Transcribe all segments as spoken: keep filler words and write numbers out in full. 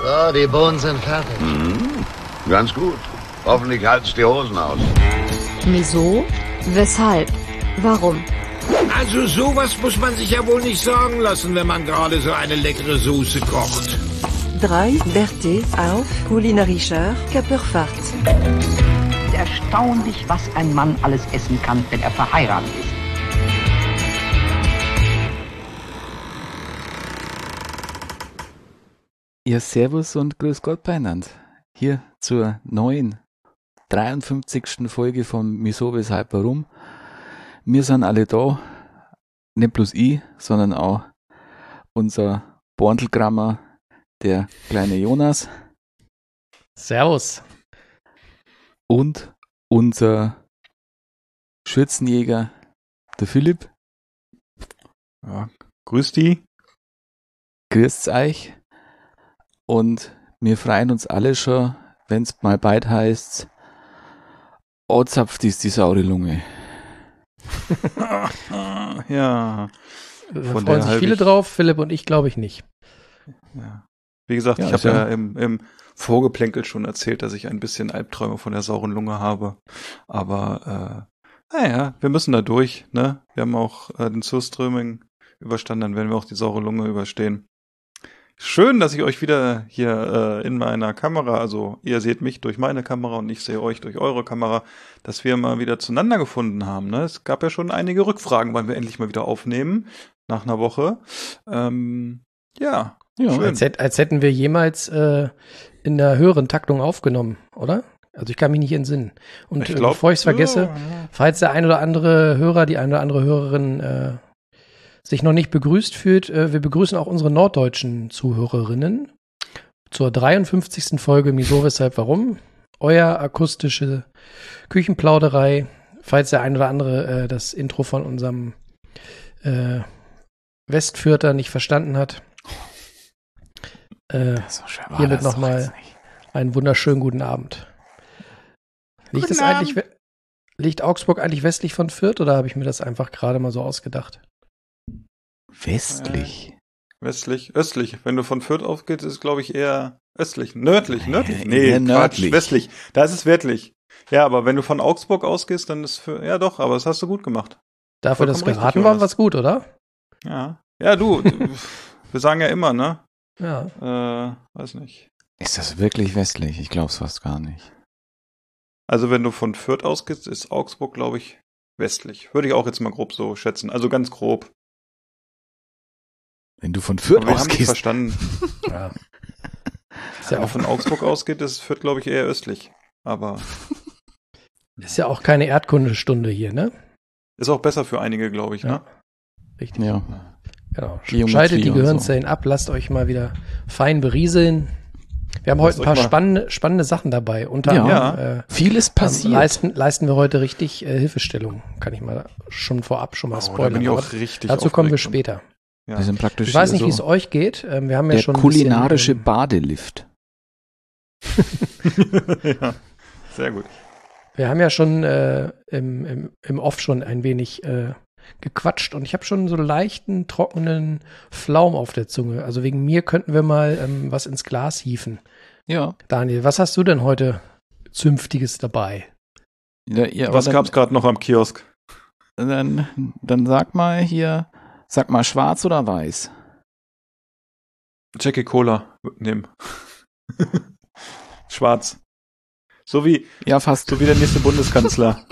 So, die Bohnen sind fertig. Mhm. Ganz gut. Hoffentlich halt's die Hosen aus. Wieso? Weshalb? Warum? Also sowas muss man sich ja wohl nicht sagen lassen, wenn man gerade so eine leckere Soße kocht. drei Berthe auf kulinarischer Körperfahrt. Erstaunlich, was ein Mann alles essen kann, wenn er verheiratet ist. Ja, servus und grüß Gott beieinander. Hier zur neuen, dreiundfünfzigsten Folge von Wieso, Weshalb, Warum. Wir sind alle da, nicht bloß ich, sondern auch unser Borntelgrammer, der kleine Jonas. Servus. Und unser Schürzenjäger, der Philipp. Ja, grüß die. Grüßt euch. Und wir freuen uns alle schon, wenn es mal bald heißt, oh, zapft ist die saure Lunge. Ja. Da freuen sich viele drauf, Philipp und ich glaube ich nicht. Ja. Wie gesagt, ja, ich habe ja, ja im, im Vorgeplänkel schon erzählt, dass ich ein bisschen Albträume von der sauren Lunge habe. Aber äh, naja, wir müssen da durch. Ne? Wir haben auch äh, den Surströmming überstanden, dann werden wir auch die saure Lunge überstehen. Schön, dass ich euch wieder hier äh, in meiner Kamera, also ihr seht mich durch meine Kamera und ich sehe euch durch eure Kamera, dass wir mal wieder zueinander gefunden haben. Ne? Es gab ja schon einige Rückfragen, weil wir endlich mal wieder aufnehmen, nach einer Woche. Ähm, ja, ja schön. Als, hätt, als hätten wir jemals äh, in der höheren Taktung aufgenommen, oder? Also ich kann mich nicht entsinnen. Und ich glaub, äh, bevor ich es vergesse, ja, ja. falls der ein oder andere Hörer, die eine oder andere Hörerin äh, sich noch nicht begrüßt fühlt, äh, wir begrüßen auch unsere norddeutschen Zuhörerinnen zur dreiundfünfzigsten Folge Wieso, Weshalb, Warum. Euer akustische Küchenplauderei. Falls der ein oder andere äh, das Intro von unserem äh, Westfürter nicht verstanden hat. Äh, so hiermit nochmal einen wunderschönen guten Abend. Liegt, guten das Abend. Eigentlich, liegt Augsburg eigentlich westlich von Fürth oder habe ich mir das einfach gerade mal so ausgedacht? Westlich. Äh, westlich, östlich. Wenn du von Fürth aufgehst, ist es, glaube ich, eher östlich. Nördlich, nördlich. Nee, eher nördlich. Quatsch, westlich. Da ist es westlich. Ja, aber wenn du von Augsburg ausgehst, dann ist für, ja doch, aber das hast du gut gemacht. Dafür, dass wir geraten waren, was gut, oder? Ja. Ja, du, wir sagen ja immer, ne? Ja. Äh, weiß nicht. Ist das wirklich westlich? Ich glaube es fast gar nicht. Also wenn du von Fürth ausgehst, ist Augsburg, glaube ich, westlich. Würde ich auch jetzt mal grob so schätzen. Also ganz grob. Wenn du von Fürth wir ausgehst. Haben verstanden. Ja. Ist ja auch von Augsburg ausgeht, ist Fürth, glaube ich, eher östlich. Aber ist ja auch keine Erdkundestunde hier, ne? Ist auch besser für einige, glaube ich, ja. ne? Richtig. Ja. Genau. Schaltet die Gehirnzellen so. ab, lasst euch mal wieder fein berieseln. Wir haben heute ein paar spannende, spannende Sachen dabei. Unter ja, anderem, äh, vieles passiert. Leisten, leisten wir heute richtig äh, Hilfestellung. Kann ich mal schon vorab schon mal spoilern. Oh, da bin ich auch richtig dazu kommen wir später. Ja. Wir sind praktisch ich weiß nicht, so wie es euch geht. Ähm, wir haben ja der schon kulinarische bisschen, ähm, Badelift. Ja, sehr gut. Wir haben ja schon äh, im, im, im Off schon ein wenig äh, gequatscht und ich habe schon so leichten, trockenen Flaum auf der Zunge. Also wegen mir könnten wir mal ähm, was ins Glas hieven. Ja. Daniel, was hast du denn heute Zünftiges dabei? Ja, ja, was gab's gerade noch am Kiosk? Dann, dann sag mal hier, sag mal schwarz oder weiß? Jackie Cola nehmen. Schwarz. So wie, ja, fast. So wie der nächste Bundeskanzler.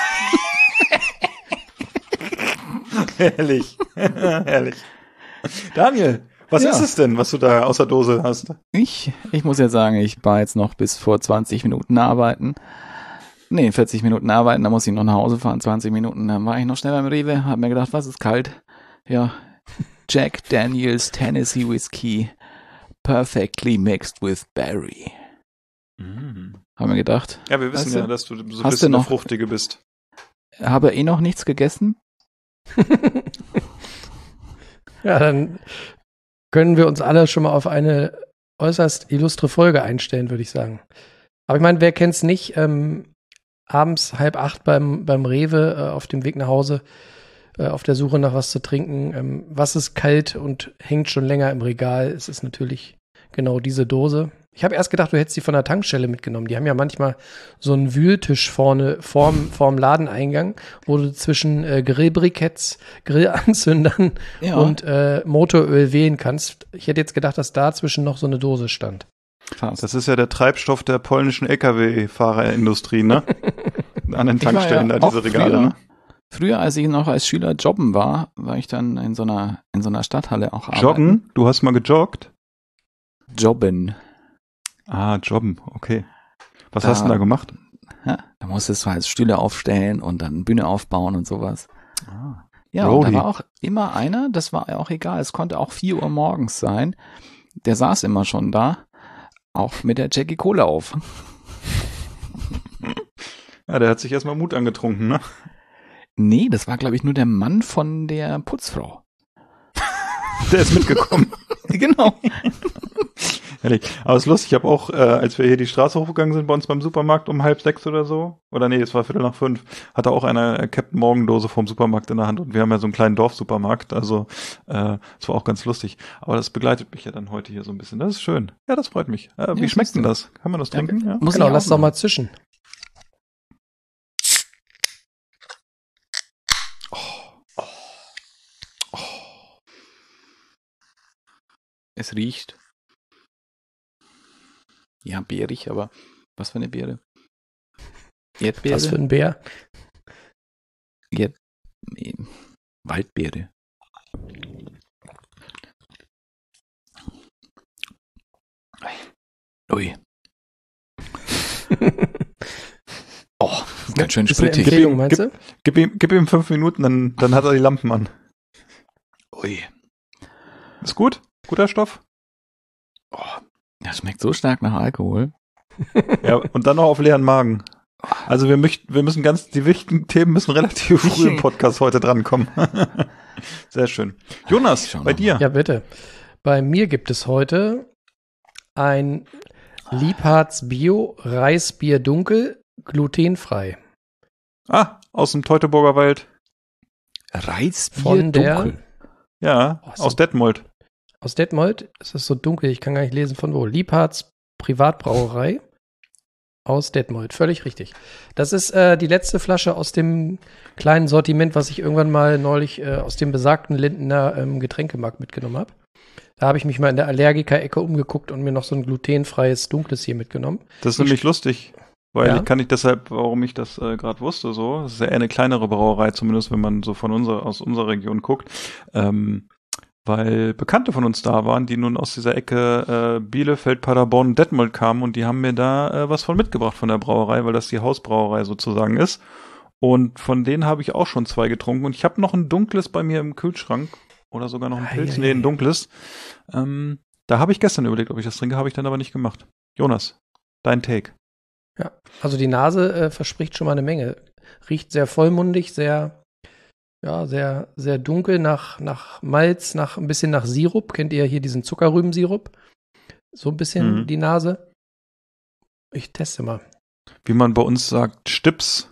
Herrlich. Herrlich. Daniel, was ja. ist es denn, was du da aus der Dose hast? Ich, ich muss ja sagen, ich war jetzt noch bis vor zwanzig Minuten arbeiten. Nee, vierzig Minuten arbeiten, da muss ich noch nach Hause fahren, zwanzig Minuten. Dann war ich noch schnell beim Rewe, hab mir gedacht, was ist kalt? Ja, Jack Daniels Tennessee Whiskey, perfectly mixed with berry. Mhm. Haben wir gedacht. Ja, wir wissen weißt ja, du, dass du so hast ein bisschen du noch, eine Fruchtige bist. Habe eh noch nichts gegessen? Ja, dann können wir uns alle schon mal auf eine äußerst illustre Folge einstellen, würde ich sagen. Aber ich meine, wer kennt's nicht? Ähm, abends halb acht beim, beim Rewe äh, auf dem Weg nach Hause, äh, auf der Suche nach was zu trinken. Ähm, was ist kalt und hängt schon länger im Regal? Es ist natürlich genau diese Dose. Ich habe erst gedacht, du hättest die von der Tankstelle mitgenommen. Die haben ja manchmal so einen Wühltisch vorne vorm, vorm Ladeneingang, wo du zwischen äh, Grillbriketts, Grillanzündern ja. und äh, Motoröl wählen kannst. Ich hätte jetzt gedacht, dass dazwischen noch so eine Dose stand. Das ist ja der Treibstoff der polnischen L K W-Fahrerindustrie, ne? An den Tankstellen ja da diese Regale, früher, ne? Früher, als ich noch als Schüler jobben war, war ich dann in so einer, in so einer Stadthalle auch arbeiten. Joggen? Du hast mal gejoggt? Jobben. Ah, jobben, okay. Was da, hast du da gemacht? Ja, da musstest du halt Stühle aufstellen und dann Bühne aufbauen und sowas. Ah, ja, und da war auch immer einer, das war auch egal, es konnte auch vier Uhr morgens sein, der saß immer schon da, auch mit der Jackie Cola auf. Ja, der hat sich erstmal Mut angetrunken, ne? Nee, das war, glaube ich, nur der Mann von der Putzfrau. Der ist mitgekommen. Genau. Ehrlich. Aber es ist lustig, ich habe auch, äh, als wir hier die Straße hochgegangen sind bei uns beim Supermarkt um halb sechs oder so, oder nee, es war Viertel nach fünf, hatte auch einer äh, Captain Morgan Dose vom Supermarkt in der Hand und wir haben ja so einen kleinen Dorfsupermarkt, also äh, es war auch ganz lustig. Aber das begleitet mich ja dann heute hier so ein bisschen. Das ist schön. Ja, das freut mich. Äh, wie ja, schmeckt denn das? Kann man das trinken? Ja, ja. Muss genau, lass es doch mal zischen. Es riecht. Ja, beerig, aber was für eine Beere? Erdbeere? Was für ein Bär? Erd Waldbeere. Ui. Oh, ganz schön sprittig. Gib ihm, meinst du? Gib, gib, ihm, gib ihm fünf Minuten, dann, dann hat er die Lampen an. Ui. Ist gut? Guter Stoff? Oh, das schmeckt so stark nach Alkohol. Ja, und dann noch auf leeren Magen. Also wir möchten, wir müssen ganz, die wichtigen Themen müssen relativ früh im Podcast heute drankommen. Sehr schön. Jonas, bei dir? Ja, bitte. Bei mir gibt es heute ein Liebharz Bio Reisbier Dunkel, glutenfrei. Ah, aus dem Teutoburger Wald. Reisbier Von der, Dunkel? Ja, oh, aus Detmold. Aus Detmold? Es ist so dunkel, ich kann gar nicht lesen von wo. Liebharz Privatbrauerei aus Detmold. Völlig richtig. Das ist äh, die letzte Flasche aus dem kleinen Sortiment, was ich irgendwann mal neulich äh, aus dem besagten Lindener ähm, Getränkemarkt mitgenommen habe. Da habe ich mich mal in der Allergiker-Ecke umgeguckt und mir noch so ein glutenfreies Dunkles hier mitgenommen. Das ist nämlich lustig, weil ja? ich kann nicht deshalb, warum ich das äh, gerade wusste, so. Das ist ja eher eine kleinere Brauerei, zumindest wenn man so von unserer, aus unserer Region guckt. Ähm, weil Bekannte von uns da waren, die nun aus dieser Ecke äh, Bielefeld, Paderborn, Detmold kamen und die haben mir da äh, was von mitgebracht von der Brauerei, weil das die Hausbrauerei sozusagen ist. Und von denen habe ich auch schon zwei getrunken und ich habe noch ein dunkles bei mir im Kühlschrank oder sogar noch ein Pilz, nee, ein dunkles. Ähm, da habe ich gestern überlegt, ob ich das trinke, habe ich dann aber nicht gemacht. Jonas, dein Take. Ja, also die Nase äh, verspricht schon mal eine Menge. Riecht sehr vollmundig, sehr Ja, sehr, sehr dunkel nach, nach Malz, nach ein bisschen nach Sirup. Kennt ihr hier diesen Zuckerrübensirup? So ein bisschen mhm. die Nase. Ich teste mal. Wie man bei uns sagt, Stips.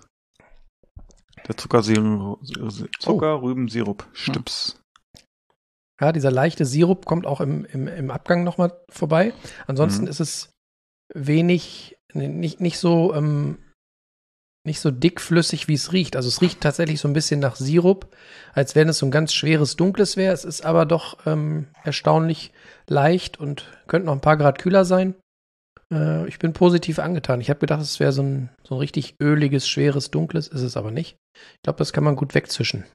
Der Zuckersirup, Zuckerrübensirup. Stips. Ja, dieser leichte Sirup kommt auch im, im, im Abgang nochmal vorbei. Ansonsten mhm. ist es wenig, nicht, nicht so ähm, nicht so dickflüssig, wie es riecht. Also es riecht tatsächlich so ein bisschen nach Sirup, als wenn es so ein ganz schweres Dunkles wäre. Es ist aber doch ähm, erstaunlich leicht und könnte noch ein paar Grad kühler sein. Äh, ich bin positiv angetan. Ich habe gedacht, es wäre so ein, so ein richtig öliges, schweres Dunkles. Ist es aber nicht. Ich glaube, das kann man gut wegzischen.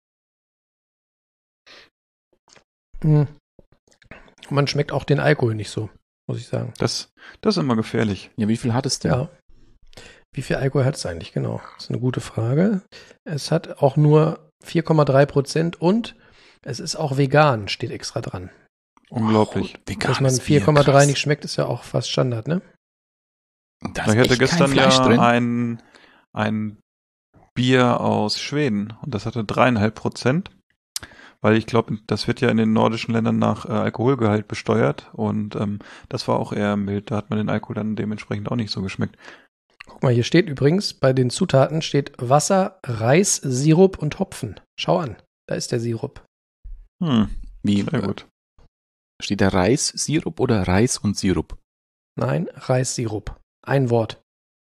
Mhm. Man schmeckt auch den Alkohol nicht so, muss ich sagen. Das, das ist immer gefährlich. Ja, wie viel hat es denn? Ja. Wie viel Alkohol hat es eigentlich? Genau. Das ist eine gute Frage. Es hat auch nur vier Komma drei Prozent und es ist auch vegan, steht extra dran. Unglaublich. Oh, Dass man vier Komma drei nicht schmeckt, ist ja auch fast Standard, ne? Da ich hatte gestern ja ein, ein Bier aus Schweden und das hatte dreieinhalb Prozent. Weil ich glaube, das wird ja in den nordischen Ländern nach äh, Alkoholgehalt besteuert und ähm, das war auch eher mild. Da hat man den Alkohol dann dementsprechend auch nicht so geschmeckt. Guck mal, hier steht übrigens, bei den Zutaten steht Wasser, Reis, Sirup und Hopfen. Schau an, da ist der Sirup. Hm, wie sehr gut. Steht da Reissirup oder Reis und Sirup? Nein, Reissirup. Ein Wort.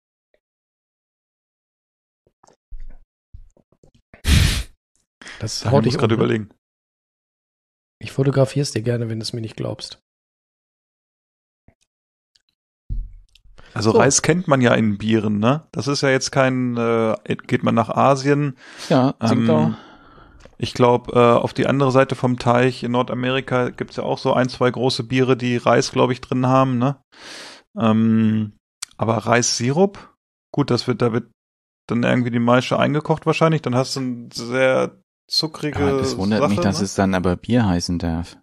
Das haut dich Ich muss gerade um, ne? überlegen. Ich fotografiere es dir gerne, wenn du es mir nicht glaubst. Also So. Reis kennt man ja in Bieren, ne? Das ist ja jetzt kein, äh, geht man nach Asien. Ja, singt auch. Ähm, ich glaube, äh, auf die andere Seite vom Teich in Nordamerika gibt's ja auch so ein, zwei große Biere, die Reis, glaube ich, drin haben, ne? Ähm, aber Reissirup, gut, das wird, da wird dann irgendwie die Maische eingekocht wahrscheinlich, dann hast du ein sehr zuckrige Ja, das wundert Sache, mich, dass ne? es dann aber Bier heißen darf.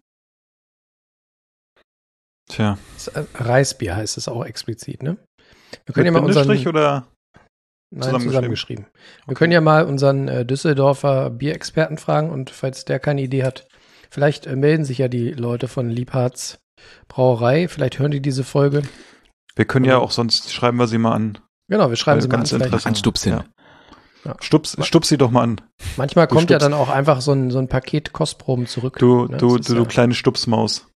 Tja. Das, äh, Reisbier heißt es auch explizit, ne? Wir Mit können ja mal unseren, Bindestrich oder? nein, zusammengeschrieben? zusammengeschrieben. Wir können ja mal unseren äh, Düsseldorfer Bierexperten fragen und falls der keine Idee hat, vielleicht äh, melden sich ja die Leute von Liebhards Brauerei, vielleicht hören die diese Folge. Wir können ja auch, sonst schreiben wir sie mal an. Genau, wir schreiben Weil sie mal an. ganz Vielleicht. interessant. An Stups hin. Ja. Ja. Stups, stups sie doch mal an. Manchmal Du kommt ja stupst. dann auch einfach so ein, so ein Paket Kostproben zurück. Du, ne? du, Das ist du, du ja- kleine Stupsmaus.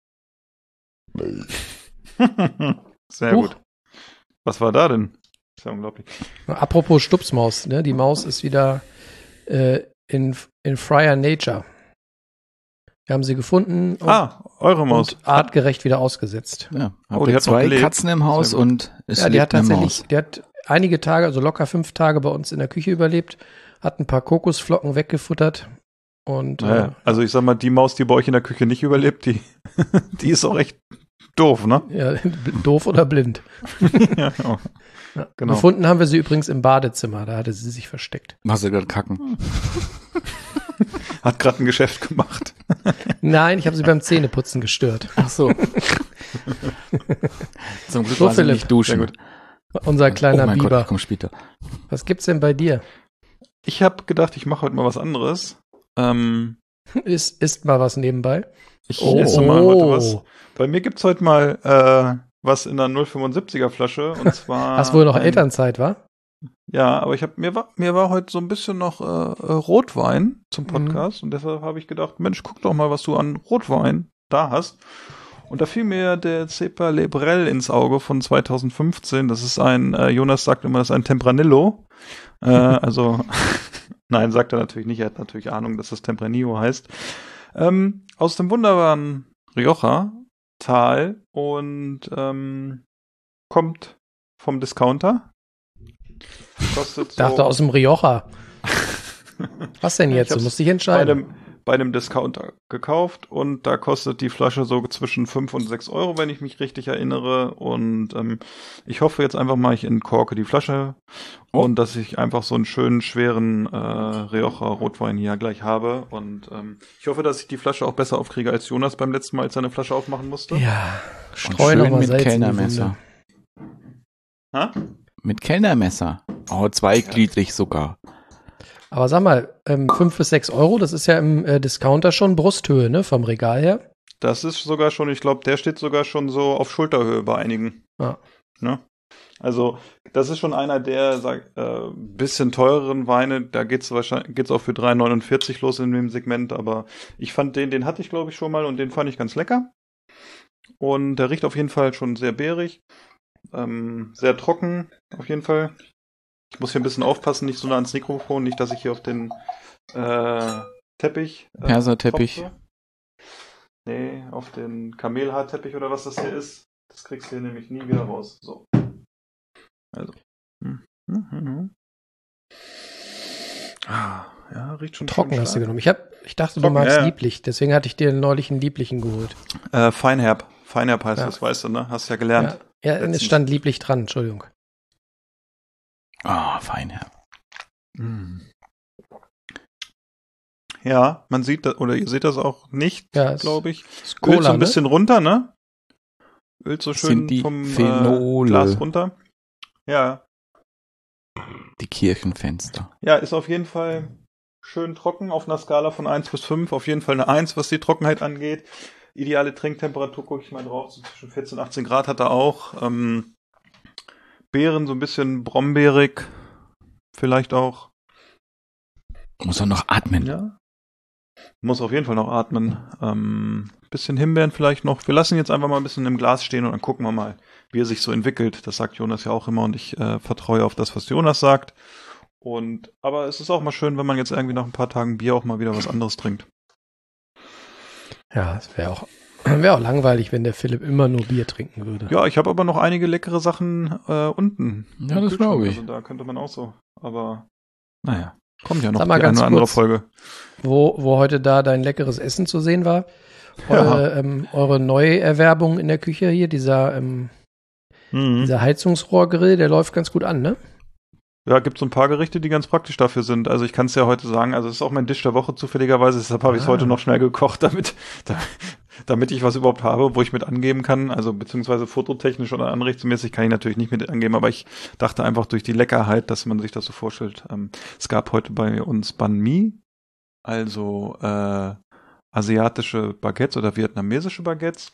Sehr Huch. gut. Was war da denn? Ist ja unglaublich. Apropos Stupsmaus, ne? Die Maus ist wieder äh, in, in Friar Nature. Wir haben sie gefunden und, Ah, eure Maus. und artgerecht wieder ausgesetzt. Ja, Oh, hab die ja hat noch zwei gelebt. Katzen im Haus Sehr gut. und es Ja, die lebt hat eine tatsächlich, Maus. die hat einige Tage, also locker fünf Tage bei uns in der Küche überlebt, hat ein paar Kokosflocken weggefuttert und Naja, äh, also ich sag mal, die Maus, die bei euch in der Küche nicht überlebt, die, die ist auch echt doof, ne? ja, doof oder blind. Ja, oh. Ja. Genau. Gefunden haben wir sie übrigens im Badezimmer, da hatte sie sich versteckt. Machst du gerade kacken? Hat gerade ein Geschäft gemacht. Nein, ich habe sie beim Zähneputzen gestört. Ach so. Zum Glück So, war sie Philipp. nicht duschen. Sehr gut. Unser kleiner oh mein Biber. Gott, ich komm später. Was gibt's denn bei dir? Ich habe gedacht, ich mache heute mal was anderes. Ähm, Ist, ist mal was nebenbei? ich Oh. esse mal heute was. Bei mir gibt's heute mal äh, was in einer null Komma fünfundsiebziger Flasche und zwar. Hast wohl noch ein- Elternzeit, wa? Ja, aber ich habe mir war mir war heute so ein bisschen noch äh, äh, Rotwein zum Mhm. Podcast und deshalb habe ich gedacht, Mensch, guck doch mal, was du an Rotwein da hast. Und da fiel mir der Cepa Lebrel ins Auge von zweitausendfünfzehn. Das ist ein, äh, Jonas sagt immer, das ist ein Tempranillo. Äh, also, nein, sagt er natürlich nicht. Er hat natürlich Ahnung, dass das Tempranillo heißt. Ähm, aus dem wunderbaren Rioja-Tal und ähm, kommt vom Discounter. Kostet so Dachte aus dem Rioja. Was denn Ja, jetzt? ich Du hab's musst dich bei entscheiden. einem, bei einem Discounter gekauft und da kostet die Flasche so zwischen fünf und sechs Euro, wenn ich mich richtig erinnere. Und ähm, ich hoffe jetzt einfach mal, ich entkorke die Flasche Oh. und dass ich einfach so einen schönen, schweren äh, Rioja Rotwein hier gleich habe. Und ähm, ich hoffe, dass ich die Flasche auch besser aufkriege als Jonas beim letzten Mal, als er eine Flasche aufmachen musste. Ja, Und streu noch schön mal mit Salz in die Kellnermesser. Wunde. Ha? Mit Kellnermesser. Oh, zweigliedrig sogar. Aber sag mal, ähm, fünf bis sechs Euro, das ist ja im äh, Discounter schon Brusthöhe, ne? Vom Regal her. Das ist sogar schon, ich glaube, der steht sogar schon so auf Schulterhöhe bei einigen. Ja. Ne? Also, das ist schon einer der sag, äh, bisschen teureren Weine. Da geht's wahrscheinlich geht's auch für drei neunundvierzig los in dem Segment. Aber ich fand den, den hatte ich glaube ich schon mal und den fand ich ganz lecker. Und der riecht auf jeden Fall schon sehr beerig, ähm, sehr trocken auf jeden Fall. Ich muss hier ein bisschen aufpassen, nicht so nah ans Mikrofon, nicht, dass ich hier auf den äh, Teppich. Äh, Perserteppich. tropfe. Nee, auf den Kamelhaarteppich oder was das hier ist. Das kriegst du hier nämlich nie wieder raus. So. Also. Hm. Hm, hm, hm. Ah, ja, riecht schon Trocken schön hast du stark. genommen. Ich, hab, ich dachte, Trocken, du magst ja, ja. lieblich. Deswegen hatte ich dir neulich einen lieblichen geholt. Äh, Feinherb. Feinherb heißt Ja. das, weißt du, ne? Hast ja gelernt. Ja, ja es letztens. stand lieblich dran, Entschuldigung. Ah, fein, Herr. Mm. Ja, man sieht das, oder ihr seht das auch nicht, Ja, es glaube ich. ist Ölt Cola, so ein ne? bisschen runter, ne? Ölt so Das schön sind die vom äh, Phenole. Glas runter. Ja, Die Kirchenfenster. ja, ist auf jeden Fall schön trocken auf einer Skala von eins bis fünf. Auf jeden Fall eine eins, was die Trockenheit angeht. Ideale Trinktemperatur, gucke ich mal drauf, so zwischen vierzehn und achtzehn Grad hat er auch. Ähm, Beeren so ein bisschen brombeerig, vielleicht auch. Muss auch noch atmen. Ja. Muss auf jeden Fall noch atmen. Ähm, bisschen Himbeeren vielleicht noch. Wir lassen ihn jetzt einfach mal ein bisschen im Glas stehen und dann gucken wir mal, wie er sich so entwickelt. Das sagt Jonas ja auch immer und ich äh, vertraue auf das, was Jonas sagt. Und aber es ist auch mal schön, wenn man jetzt irgendwie nach ein paar Tagen Bier auch mal wieder was anderes trinkt. Ja, es wäre auch, wär auch langweilig, wenn der Philipp immer nur Bier trinken würde. Ja, ich habe aber noch einige leckere Sachen äh, unten. Ja, das glaube ich. Also da könnte man auch so. Aber naja, kommt ja noch Sag mal die ganz eine andere kurz, Folge. Wo, wo heute da dein leckeres Essen zu sehen war. Eure, ja. ähm, eure Neuerwerbung in der Küche hier, dieser, ähm, mhm. dieser Heizungsrohrgrill, der läuft ganz gut an, ne? Ja, gibt so ein paar Gerichte, die ganz praktisch dafür sind. Also ich kann es ja heute sagen, also es ist auch mein Dish der Woche zufälligerweise, deshalb habe ich es ah. heute noch schnell gekocht, damit, da, damit ich was überhaupt habe, wo ich mit angeben kann. Also beziehungsweise fototechnisch oder anrichtsmäßig kann ich natürlich nicht mit angeben, aber ich dachte einfach durch die Leckerheit, dass man sich das so vorstellt. Ähm, es gab heute bei uns Banh Mi, also äh, asiatische Baguettes oder vietnamesische Baguettes.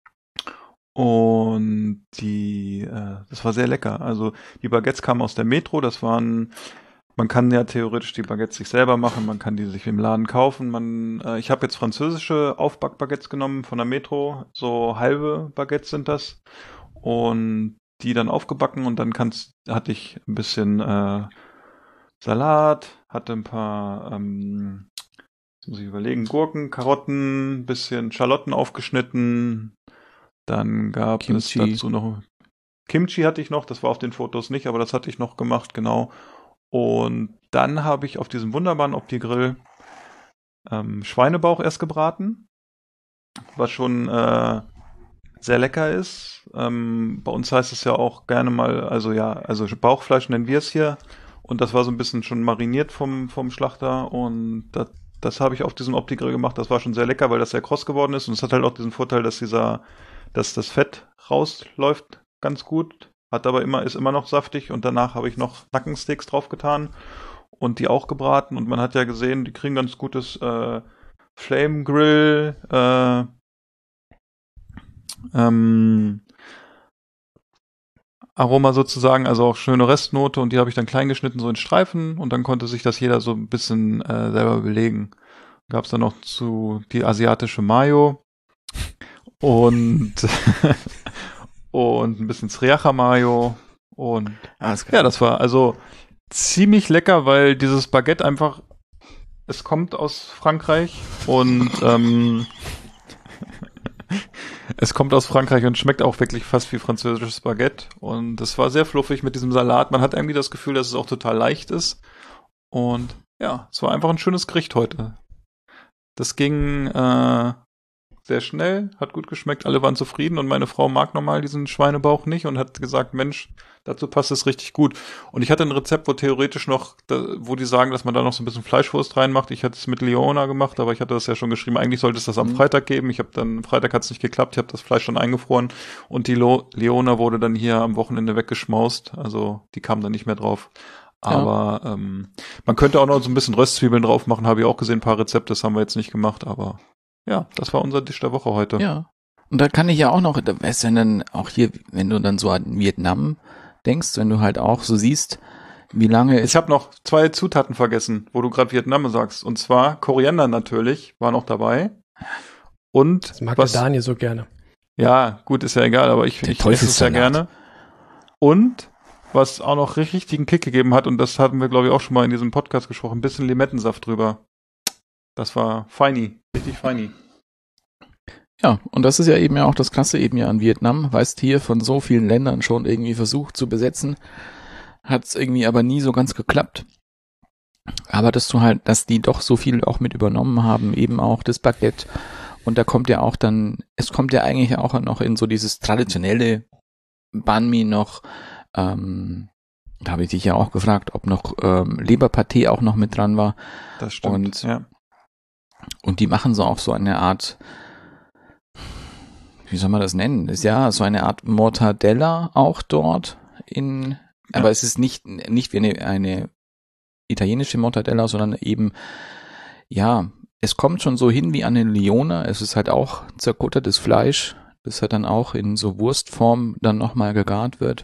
Und die, äh, das war sehr lecker. Also die Baguettes kamen aus der Metro, das waren, man kann ja theoretisch die Baguettes sich selber machen, man kann die sich im Laden kaufen. Man, äh, ich habe jetzt französische Aufbackbaguettes genommen von der Metro, so halbe Baguettes sind das. Und die dann aufgebacken und dann kannst, hatte ich ein bisschen äh, Salat, hatte ein paar, ähm, jetzt muss ich überlegen, Gurken, Karotten, bisschen Schalotten aufgeschnitten. Dann gab Kimchi. es dazu noch Kimchi hatte ich noch, das war auf den Fotos nicht, aber das hatte ich noch gemacht, genau. Und dann habe ich auf diesem wunderbaren Opti-Grill ähm, Schweinebauch erst gebraten, was schon äh, sehr lecker ist. Ähm, bei uns heißt es ja auch gerne mal, also ja, also Bauchfleisch nennen wir es hier. Und das war so ein bisschen schon mariniert vom, vom Schlachter und das, das habe ich auf diesem Opti-Grill gemacht. Das war schon sehr lecker, weil das sehr kross geworden ist und es hat halt auch diesen Vorteil, dass dieser dass das Fett rausläuft ganz gut, hat aber immer, ist immer noch saftig und danach habe ich noch Nackensticks draufgetan und die auch gebraten und man hat ja gesehen, die kriegen ganz gutes äh, Flame Grill äh, ähm, Aroma sozusagen, also auch schöne Restnote und die habe ich dann klein geschnitten, so in Streifen und dann konnte sich das jeder so ein bisschen äh, selber belegen. Gab es dann noch zu die asiatische Mayo und und ein bisschen Sriracha Mayo und ah, das ja, das war also ziemlich lecker, weil dieses Baguette einfach, es kommt aus Frankreich und ähm, es kommt aus Frankreich und schmeckt auch wirklich fast wie französisches Baguette und es war sehr fluffig mit diesem Salat. Man hat irgendwie das Gefühl, dass es auch total leicht ist und ja, es war einfach ein schönes Gericht heute. Das ging äh, sehr schnell, hat gut geschmeckt, alle waren zufrieden und meine Frau mag normal diesen Schweinebauch nicht und hat gesagt, Mensch, dazu passt es richtig gut. Und ich hatte ein Rezept, wo theoretisch noch, da, wo die sagen, dass man da noch so ein bisschen Fleischwurst reinmacht. Ich hatte es mit Leona gemacht, aber ich hatte das ja schon geschrieben. Eigentlich sollte es das am mhm. Freitag geben. Ich habe dann, Freitag hat es nicht geklappt, ich habe das Fleisch schon eingefroren und die Lo- Leona wurde dann hier am Wochenende weggeschmaust. Also die kam dann nicht mehr drauf. Aber ja. ähm, man könnte auch noch so ein bisschen Röstzwiebeln drauf machen, habe ich auch gesehen, ein paar Rezepte, das haben wir jetzt nicht gemacht, aber ja, das war unser Dish der Woche heute. Ja. Und da kann ich ja auch noch, weißt du, dann auch hier, wenn du dann so an Vietnam denkst, wenn du halt auch so siehst, wie lange Ich habe noch zwei Zutaten vergessen, wo du gerade Vietnam sagst. Und zwar Koriander natürlich, war noch dabei. Und das mag was, der Daniel so gerne. Ja, gut, ist ja egal, aber ich, ich esse es ja gerne. Und was auch noch richtigen Kick gegeben hat, und das hatten wir, glaube ich, auch schon mal in diesem Podcast gesprochen, ein bisschen Limettensaft drüber. Das war feini, richtig feini. Ja, und das ist ja eben ja auch das Krasse eben ja an Vietnam. Weißt, hier von so vielen Ländern schon irgendwie versucht zu besetzen, hat es irgendwie aber nie so ganz geklappt. Aber dass du halt, dass die doch so viel auch mit übernommen haben, eben auch das Baguette. Und da kommt ja auch dann, es kommt ja eigentlich auch noch in so dieses traditionelle Banh Mi noch, ähm, da habe ich dich ja auch gefragt, ob noch ähm, Leberpaté auch noch mit dran war. Das stimmt, und, ja. Und die machen so auch so eine Art, wie soll man das nennen? Ist ja so eine Art Mortadella auch dort in, ja. Aber es ist nicht, nicht wie eine, eine italienische Mortadella, sondern eben, ja, es kommt schon so hin wie an eine Leona. Es ist halt auch zerkuttertes Fleisch, das halt dann auch in so Wurstform dann nochmal gegart wird.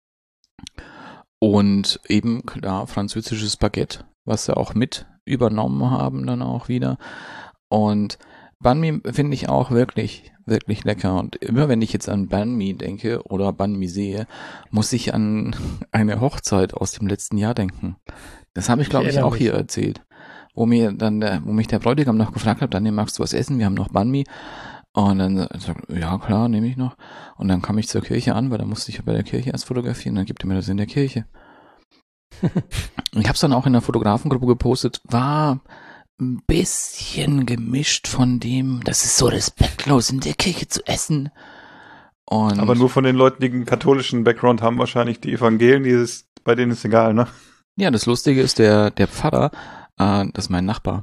Und eben, klar, französisches Baguette, was sie auch mit übernommen haben dann auch wieder. Und Banh Mi finde ich auch wirklich, wirklich lecker. Und immer wenn ich jetzt an Banh Mi denke oder Banh Mi sehe, muss ich an eine Hochzeit aus dem letzten Jahr denken. Das habe ich, glaube ich, auch hier erzählt. Wo mir dann der, wo mich der Bräutigam noch gefragt hat, dann magst du was essen? Wir haben noch Banh Mi. Und dann sagt er, ja klar, nehme ich noch. Und dann kam ich zur Kirche an, weil da musste ich bei der Kirche erst fotografieren. Dann gibt er mir das in der Kirche. Ich habe es dann auch in der Fotografengruppe gepostet. War ein bisschen gemischt von dem, das ist so respektlos, in der Kirche zu essen. Und aber nur von den Leuten, die einen katholischen Background haben, wahrscheinlich die Evangelien, die ist, bei denen ist egal, ne? Ja, das Lustige ist, der, der Pfarrer, äh, das ist mein Nachbar.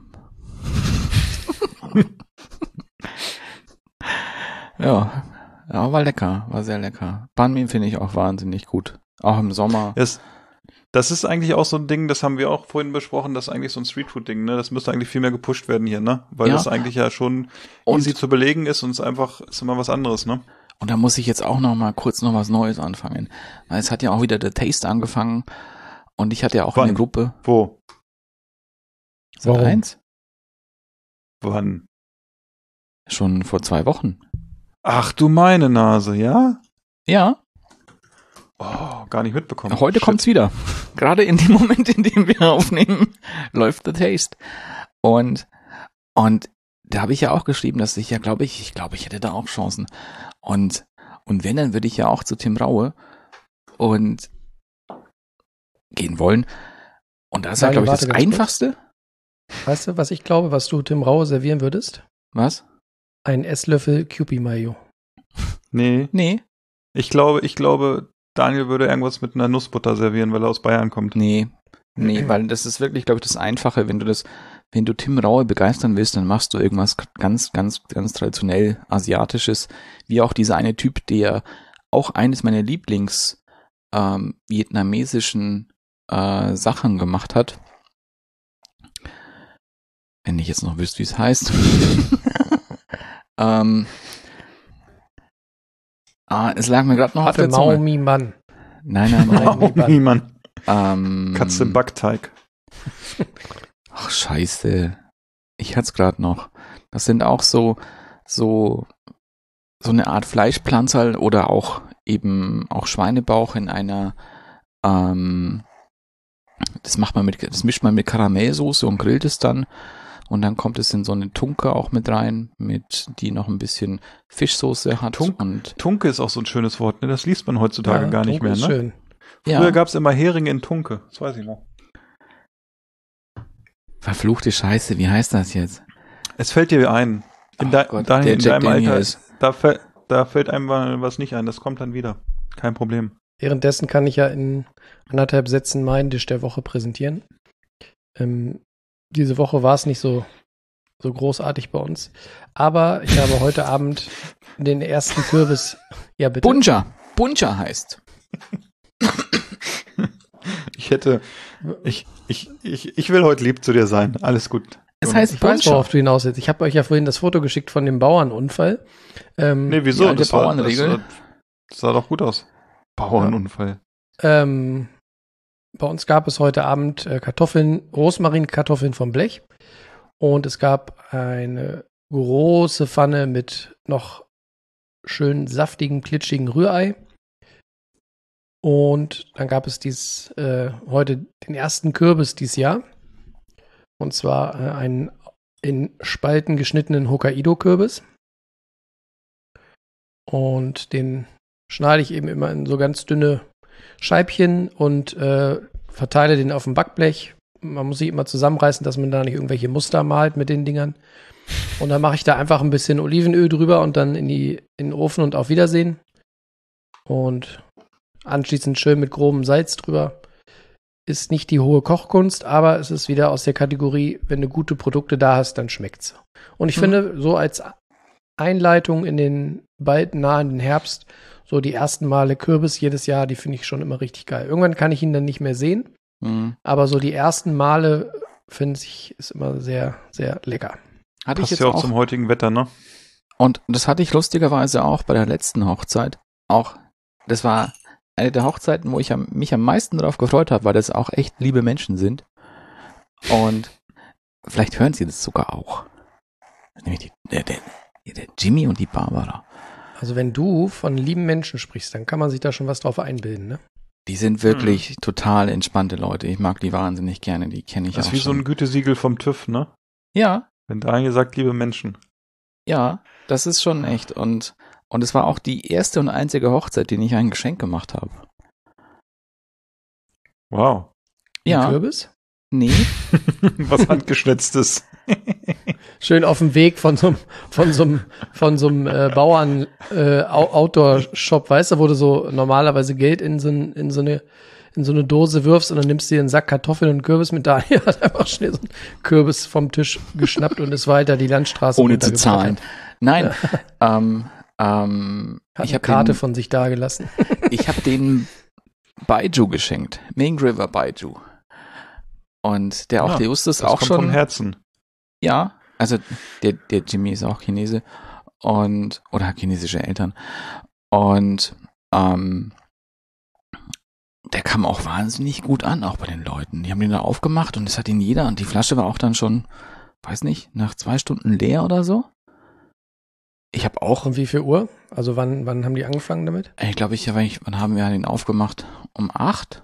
Ja, ja, war lecker, war sehr lecker. Banh Mi finde ich auch wahnsinnig gut. Auch im Sommer. Es, das ist eigentlich auch so ein Ding, das haben wir auch vorhin besprochen, das ist eigentlich so ein Streetfood-Ding, ne? Das müsste eigentlich viel mehr gepusht werden hier, ne? Weil ja. das eigentlich ja schon und, easy zu belegen ist und es einfach ist immer was anderes, ne? Und da muss ich jetzt auch noch mal kurz noch was Neues anfangen. Weil es hat ja auch wieder der Taste angefangen und ich hatte ja auch Wann? eine Gruppe. Wo? Sat eins? Wann? Schon vor zwei Wochen. Ach du meine Nase, ja? Ja. Oh, gar nicht mitbekommen. Heute Shit. kommt's wieder. Gerade in dem Moment, in dem wir aufnehmen, läuft The Taste. Und, und da habe ich ja auch geschrieben, dass ich ja, glaube ich, ich glaube, ich hätte da auch Chancen. Und, und wenn, dann würde ich ja auch zu Tim Raue und gehen wollen. Und das ist ja, glaube ich, das Einfachste. Kurz. Weißt du, was ich glaube, was du Tim Raue servieren würdest? Was? Ein Esslöffel Kewpie Mayo. Nee. Nee. Ich glaube, ich glaube, Daniel würde irgendwas mit einer Nussbutter servieren, weil er aus Bayern kommt. Nee. Nee, weil das ist wirklich, glaube ich, das Einfache. Wenn du das, wenn du Tim Raue begeistern willst, dann machst du irgendwas ganz, ganz, ganz traditionell Asiatisches. Wie auch dieser eine Typ, der auch eines meiner Lieblings ähm, vietnamesischen äh, Sachen gemacht hat. Wenn ich jetzt noch wüsste, wie es heißt. ähm, ah, es lag mir gerade noch auf der Zunge. Maumi Mann. Nein, nein, nein. Maumi Mann. Ähm, Katze Backteig. Ach, scheiße. Ich hatte es gerade noch. Das sind auch so, so, so eine Art Fleischpflanzerl oder auch eben auch Schweinebauch in einer, ähm, das macht man mit, das mischt man mit Karamellsoße und grillt es dann. Und dann kommt es in so eine Tunke auch mit rein, mit die noch ein bisschen Fischsoße hat. Tunk, und Tunke ist auch so ein schönes Wort, ne? Das liest man heutzutage ja, gar nicht Tunke mehr, ist ne? Schön. Früher ja. gab es immer Heringe in Tunke, das weiß ich noch. Verfluchte Scheiße, wie heißt das jetzt? Es fällt dir ein. In, Oh de Gott, Daniel, in Jack deinem Alter, Daniels. da, fäll da fällt einem mal was nicht ein, das kommt dann wieder. Kein Problem. Währenddessen kann ich ja in anderthalb Sätzen meinen Dish der Woche präsentieren. Ähm, diese Woche war es nicht so, so großartig bei uns. Aber ich habe heute Abend den ersten Kürbis. Ja, bitte. Bunja. Bunja heißt. Ich hätte, ich, ich, ich, ich will heute lieb zu dir sein. Alles gut. Es heißt Ich weiß, Bunja. worauf du hinaus willst. Ich habe euch ja vorhin das Foto geschickt von dem Bauernunfall. Ähm, Nee, wieso? die alte Das, war, das, Bauernregel. das sah doch gut aus. Bauernunfall. Ähm, bei uns gab es heute Abend äh, Kartoffeln, Rosmarinkartoffeln vom Blech. Und es gab eine große Pfanne mit noch schön saftigen, klitschigen Rührei. Und dann gab es dies, äh, heute den ersten Kürbis dieses Jahr. Und zwar äh, einen in Spalten geschnittenen Hokkaido-Kürbis. Und den schneide ich eben immer in so ganz dünne Scheibchen und äh, verteile den auf dem Backblech. Man muss sich immer zusammenreißen, dass man da nicht irgendwelche Muster malt mit den Dingern. Und dann mache ich da einfach ein bisschen Olivenöl drüber und dann in, die, in den Ofen und auf Wiedersehen. Und anschließend schön mit grobem Salz drüber. Ist nicht die hohe Kochkunst, aber es ist wieder aus der Kategorie, wenn du gute Produkte da hast, dann schmeckt's. Und ich mhm. finde, so als Einleitung in den bald nahenden Herbst, so die ersten Male Kürbis jedes Jahr, die finde ich schon immer richtig geil. Irgendwann kann ich ihn dann nicht mehr sehen, mhm. aber so die ersten Male, finde ich, ist immer sehr, sehr lecker. Hatte Passt ich jetzt ja auch, auch zum heutigen Wetter, ne? Und das hatte ich lustigerweise auch bei der letzten Hochzeit. Auch, das war eine der Hochzeiten, wo ich am, mich am meisten darauf gefreut habe, weil das auch echt liebe Menschen sind. Und vielleicht hören sie das sogar auch. Nämlich die, der, der, der Jimmy und die Barbara. Also wenn du von lieben Menschen sprichst, dann kann man sich da schon was drauf einbilden, ne? Die sind wirklich hm. total entspannte Leute. Ich mag die wahnsinnig gerne, die kenne ich das auch Das ist wie schon. so ein Gütesiegel vom TÜV, ne? Ja. Wenn Daniel sagt, liebe Menschen. Ja, das ist schon echt. Und, und es war auch die erste und einzige Hochzeit, die ich ein Geschenk gemacht habe. Wow. Ja. Ein Kürbis? Nee. Was handgeschnitztes. Schön auf dem Weg von so einem, von so einem, von so einem äh, Bauern äh, Outdoor-Shop, weißt du, wo du so normalerweise Geld in so, ein, in so eine in so eine Dose wirfst und dann nimmst du dir einen Sack Kartoffeln und Kürbis mit. Daniel hat einfach schnell so einen Kürbis vom Tisch geschnappt und ist weiter die Landstraße ohne zu zahlen. Nein, ja. ähm, ähm, hat ich eine habe Karte den, von sich dagelassen. Ich habe den Baiju geschenkt, Ming River Baiju. Und der auch, ja, der wusste es das auch kommt schon. Vom Herzen. Ja, also der, der Jimmy ist auch Chinese und oder hat chinesische Eltern. Und ähm, der kam auch wahnsinnig gut an, auch bei den Leuten. Die haben den da aufgemacht und es hat ihn jeder, und die Flasche war auch dann schon, weiß nicht, nach zwei Stunden leer oder so. Ich habe auch. Und wie viel Uhr? Also wann, wann haben die angefangen damit? Ich glaube, ich, wann haben wir den aufgemacht? Um acht?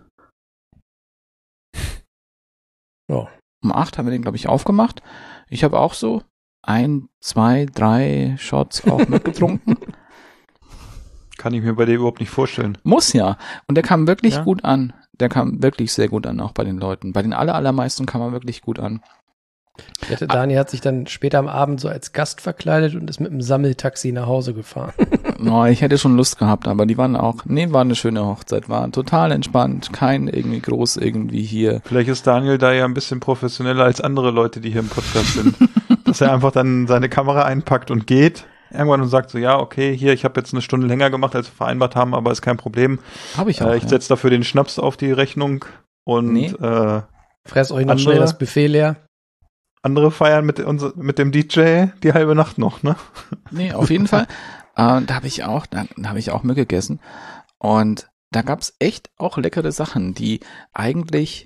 Ja. Um acht haben wir den, glaube ich, aufgemacht. Ich habe auch so ein, zwei, drei Shots auch mitgetrunken. Kann ich mir bei dir überhaupt nicht vorstellen. Muss ja. Und der kam wirklich ja? gut an. Der kam wirklich sehr gut an, auch bei den Leuten. Bei den aller, allermeisten kam er wirklich gut an. Ich wette, Dani hat sich dann später am Abend so als Gast verkleidet und ist mit einem Sammeltaxi nach Hause gefahren. No, ich hätte schon Lust gehabt, aber die waren auch, nee, war eine schöne Hochzeit, war total entspannt, kein irgendwie groß irgendwie hier. Vielleicht ist Daniel da ja ein bisschen professioneller als andere Leute, die hier im Podcast sind. Dass er einfach dann seine Kamera einpackt und geht irgendwann und sagt so, ja, okay, hier, ich habe jetzt eine Stunde länger gemacht, als wir vereinbart haben, aber ist kein Problem. Habe ich auch, äh, Ich ja. setze dafür den Schnaps auf die Rechnung und nee. äh, Fress euch noch andere, schnell das Buffet leer. Andere feiern mit, unser, mit dem D J die halbe Nacht noch, ne? Nee, auf jeden Fall. Äh, da habe ich auch, da, da habe ich auch Müll gegessen. Und da gab's echt auch leckere Sachen, die eigentlich,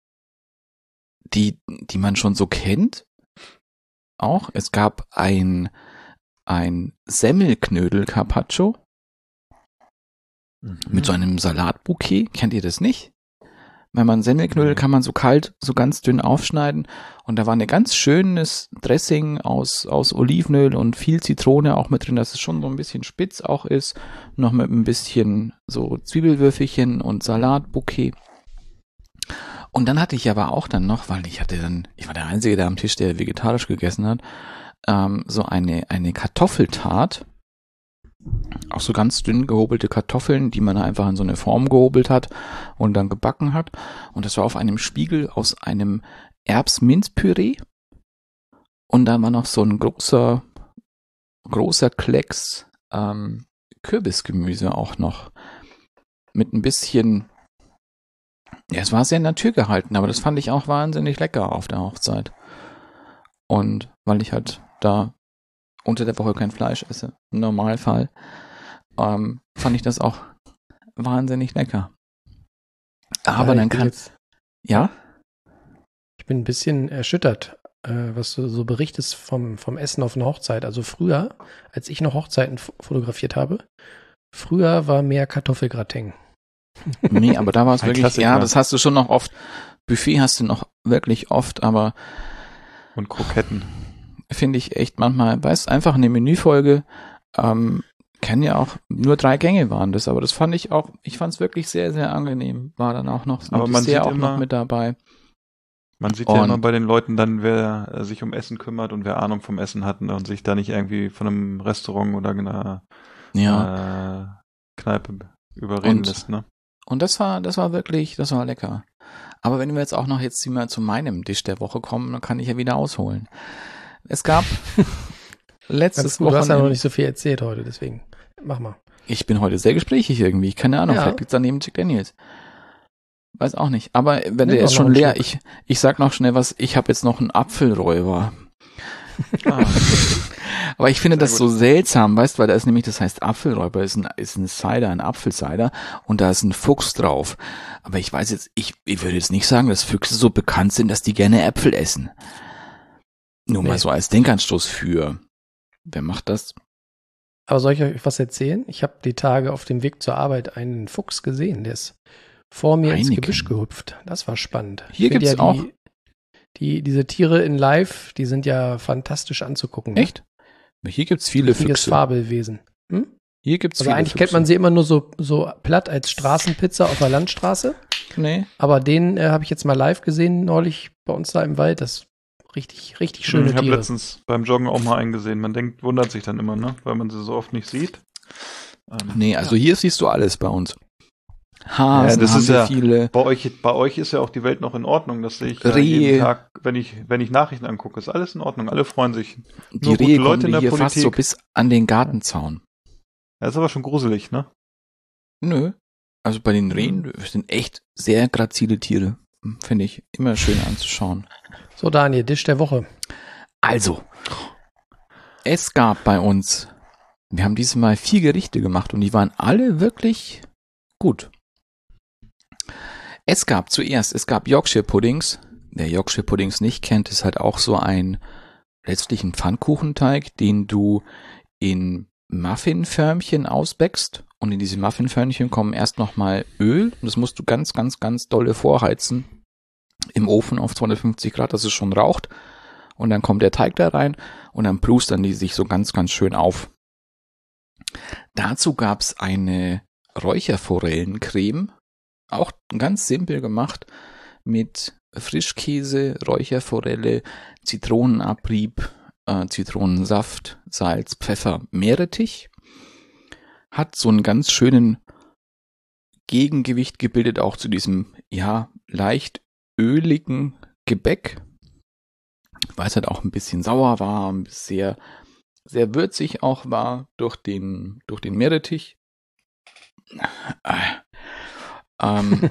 die, die man schon so kennt. Auch. Es gab ein, ein Semmelknödel-Carpaccio mhm. mit so einem Salatbouquet. Kennt ihr das nicht? Wenn man Semmelknödel kann man so kalt, so ganz dünn aufschneiden. Und da war ein ganz schönes Dressing aus, aus Olivenöl und viel Zitrone auch mit drin, dass es schon so ein bisschen spitz auch ist. Noch mit ein bisschen so Zwiebelwürfelchen und Salatbouquet. Und dann hatte ich aber auch dann noch, weil ich hatte dann, ich war der Einzige, der am Tisch, der vegetarisch gegessen hat, ähm, so eine, eine Kartoffeltart. Auch so ganz dünn gehobelte Kartoffeln, die man einfach in so eine Form gehobelt hat und dann gebacken hat. Und das war auf einem Spiegel aus einem Erbs-Minzpüree. Und dann war noch so ein großer, großer Klecks ähm, Kürbisgemüse auch noch. Mit ein bisschen, ja, es war sehr naturgehalten, aber das fand ich auch wahnsinnig lecker auf der Hochzeit. Und weil ich halt da unter der Woche kein Fleisch esse, im Normalfall, ähm, fand ich das auch wahnsinnig lecker. Aber ja, dann kann, jetzt, ja? Ich bin ein bisschen erschüttert, äh, was du so berichtest vom, vom Essen auf einer Hochzeit. Also früher, als ich noch Hochzeiten f- fotografiert habe, früher war mehr Kartoffelgratin. Nee, aber da war es wirklich, Klassiker. ja, das hast du schon noch oft, Buffet hast du noch wirklich oft, aber und Kroketten. Finde ich echt manchmal, weißt, einfach eine Menüfolge, ähm, kann ja auch nur drei Gänge waren das, aber das fand ich auch, ich fand es wirklich sehr, sehr angenehm, war dann auch noch, aber man sieht auch immer, noch mit dabei. Man sieht und, ja immer bei den Leuten dann, wer äh, sich um Essen kümmert und wer Ahnung vom Essen hat, ne, und sich da nicht irgendwie von einem Restaurant oder einer ja. äh, Kneipe überreden und, lässt, ne? Und das war, das war wirklich, das war lecker. Aber wenn wir jetzt auch noch jetzt mal zu meinem Tisch der Woche kommen, dann kann ich ja wieder ausholen. Es gab letztes Wochenende. Du hast ja noch nicht so so viel erzählt heute, deswegen mach mal. Ich bin heute sehr gesprächig irgendwie. Keine Ahnung, ja. vielleicht liegt es daneben Jack Daniels. Weiß auch nicht. Aber wenn der ist schon leer, ich, ich sag noch schnell was, ich habe jetzt noch einen Apfelräuber. Ah. Aber ich finde sehr das gut. So seltsam, weißt du, weil da ist nämlich, das heißt Apfelräuber, ist ein, ist ein Cider, ein Apfelcider und da ist ein Fuchs drauf. Aber ich weiß jetzt, ich, ich würde jetzt nicht sagen, dass Füchse so bekannt sind, dass die gerne Äpfel essen. Nur Nee. mal so als Denkanstoß für, wer macht das? Aber soll ich euch was erzählen? Ich habe die Tage auf dem Weg zur Arbeit einen Fuchs gesehen, der ist vor mir ins Heineken. Gebüsch gehüpft. Das war spannend. Hier Ich find gibt's ja auch- die, die, diese Tiere in live, die sind ja fantastisch anzugucken. ne? Echt? Hier gibt's viele Richtiges Füchse. Fabelwesen. Hm? Hier gibt's Also viele eigentlich Füchse. kennt man sie immer nur so, so platt als Straßenpizza auf der Landstraße. Nee. Aber den äh, habe ich jetzt mal live gesehen, neulich bei uns da im Wald. Das richtig, richtig schöne Ich habe Tiere. letztens beim Joggen auch mal einen gesehen. Man denkt, wundert sich dann immer, ne? Weil man sie so oft nicht sieht. Ähm, Nee, also hier siehst du alles bei uns. Hasen Ja, das haben ist wir ja- viele. Bei euch, bei euch ist ja auch die Welt noch in Ordnung. Das sehe ich ja Rehe. jeden Tag, wenn ich, wenn ich Nachrichten angucke. Ist alles in Ordnung. Alle freuen sich. Die Nur gute Rehe Leute kommen in der hier fast so Politik. bis an den Gartenzaun. Das ist aber schon gruselig, ne? Nö. Also bei den Rehen Mhm. sind echt sehr grazile Tiere. Finde ich immer schön anzuschauen. So, Daniel, Dish der Woche. Also, es gab bei uns, wir haben dieses Mal vier Gerichte gemacht und die waren alle wirklich gut. Es gab zuerst, es gab Yorkshire Puddings. Wer Yorkshire Puddings nicht kennt, ist halt auch so ein letztlich ein Pfannkuchenteig, den du in Muffinförmchen ausbäckst. Und in diese Muffinförmchen kommen erst nochmal Öl und das musst du ganz, ganz, ganz dolle vorheizen im Ofen auf zweihundertfünfzig Grad, dass es schon raucht. Und dann kommt der Teig da rein und dann plustern die sich so ganz, ganz schön auf. Dazu gab's eine Räucherforellencreme, auch ganz simpel gemacht, mit Frischkäse, Räucherforelle, Zitronenabrieb, äh, Zitronensaft, Salz, Pfeffer, Meerrettich. Hat so einen ganz schönen Gegengewicht gebildet, auch zu diesem, ja, leicht öligen Gebäck, weil es halt auch ein bisschen sauer war, sehr, sehr würzig auch war durch den, durch den Meerrettich. Ähm,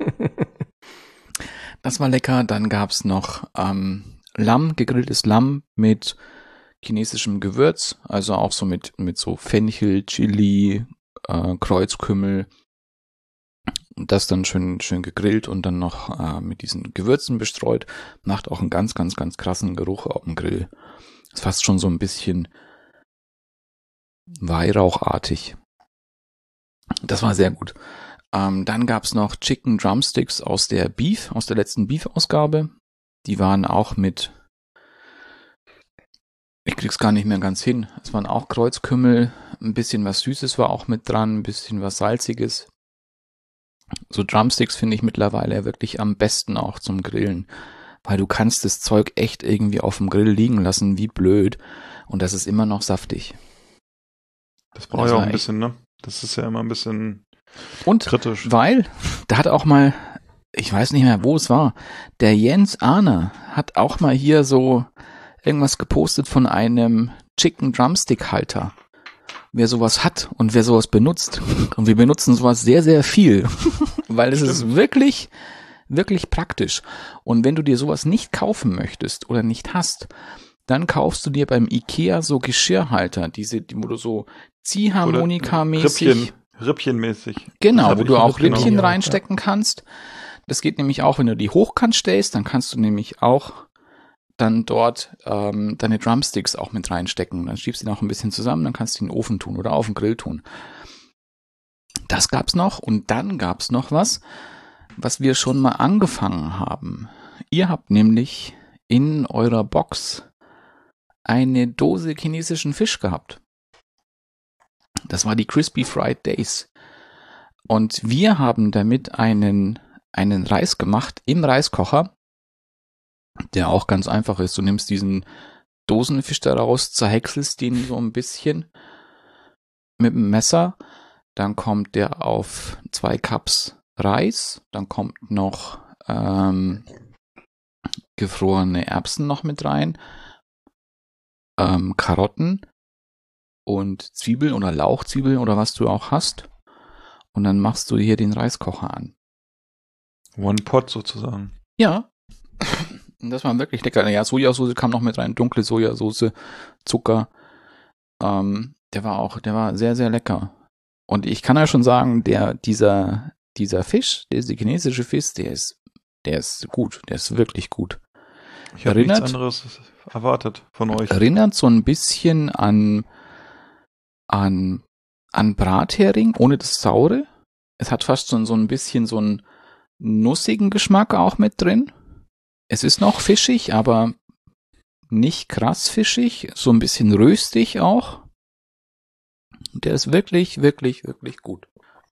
das war lecker. Dann gab's noch ähm, Lamm, gegrilltes Lamm mit chinesischem Gewürz, also auch so mit, mit so Fenchel, Chili, äh, Kreuzkümmel. Und das dann schön, schön gegrillt und dann noch äh, mit diesen Gewürzen bestreut. Macht auch einen ganz, ganz, ganz krassen Geruch auf dem Grill. Ist fast schon so ein bisschen Weihrauchartig. Das war sehr gut. Ähm, dann gab's noch Chicken Drumsticks aus der Beef, aus der letzten Beef-Ausgabe. Die waren auch mit, ich krieg's gar nicht mehr ganz hin. Es waren auch Kreuzkümmel, ein bisschen was Süßes war auch mit dran, ein bisschen was Salziges. So Drumsticks finde ich mittlerweile wirklich am besten auch zum Grillen, weil du kannst das Zeug echt irgendwie auf dem Grill liegen lassen, wie blöd, und das ist immer noch saftig. Das braucht Das ja auch war ein echt- bisschen, ne? Das ist ja immer ein bisschen Und kritisch. weil, da hat auch mal, ich weiß nicht mehr, wo es war, der Jens Ahner hat auch mal hier so irgendwas gepostet von einem Chicken Drumstick Halter. Wer sowas hat und wer sowas benutzt. Und wir benutzen sowas sehr, sehr viel, weil es ist wirklich, wirklich praktisch. Und wenn du dir sowas nicht kaufen möchtest oder nicht hast, dann kaufst du dir beim Ikea so Geschirrhalter, diese, die, wo du so Ziehharmonika-mäßig, Rippchen, Rippchenmäßig. Das genau, hab wo ich du noch, auch genau. Rippchen Ja, reinstecken kannst. Das geht nämlich auch, wenn du die hochkant stellst, dann kannst du nämlich auch dann dort ähm, deine Drumsticks auch mit reinstecken. Dann schiebst du die noch ein bisschen zusammen, dann kannst du die in den Ofen tun oder auf den Grill tun. Das gab's noch und dann gab's noch was, was wir schon mal angefangen haben. Ihr habt nämlich in eurer Box eine Dose chinesischen Fisch gehabt. Das war die Crispy Fried Days. Und wir haben damit einen, einen Reis gemacht im Reiskocher, der auch ganz einfach ist. Du nimmst diesen Dosenfisch da raus, zerhäckselst ihn so ein bisschen mit dem Messer, dann kommt der auf zwei Cups Reis, dann kommt noch ähm, gefrorene Erbsen noch mit rein, ähm, Karotten und Zwiebeln oder Lauchzwiebeln oder was du auch hast. Und dann machst du hier den Reiskocher an. One Pot sozusagen. Ja. Und das war wirklich lecker. Ja, Sojasauce kam noch mit rein, dunkle Sojasauce, Zucker. Ähm, der war auch, der war sehr, sehr lecker. Und ich kann ja schon sagen, der, dieser, dieser Fisch, dieser chinesische Fisch, der ist, der ist gut, der ist wirklich gut. Ich habe nichts Erinnert? anderes erwartet von euch. Erinnert so ein bisschen an, an, an Brathering, ohne das Saure. Es hat fast so, so ein bisschen so einen nussigen Geschmack auch mit drin. Es ist noch fischig, aber nicht krass fischig, so ein bisschen röstig auch. Der ist wirklich, wirklich, wirklich gut.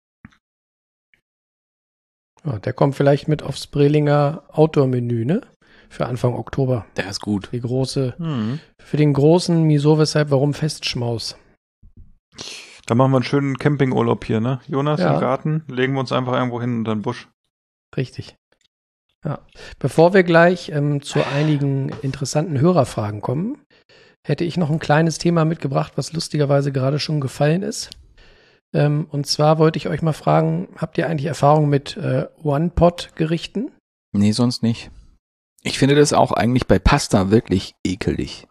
Ja, der kommt vielleicht mit aufs Brelinger Outdoor-Menü, ne? Für Anfang Oktober. Der ist gut. Die große, Mhm. für den großen Wieso, weshalb, warum Festschmaus. Da machen wir einen schönen Campingurlaub hier, ne? Jonas, Ja. im Garten, legen wir uns einfach irgendwo hin unter den Busch. Richtig. Ja. Bevor wir gleich ähm, zu einigen interessanten Hörerfragen kommen, hätte ich noch ein kleines Thema mitgebracht, was lustigerweise gerade schon gefallen ist. Ähm, und zwar wollte ich euch mal fragen, habt ihr eigentlich Erfahrung mit äh, One-Pot-Gerichten? Nee, sonst nicht. Ich finde das auch eigentlich bei Pasta wirklich ekelig.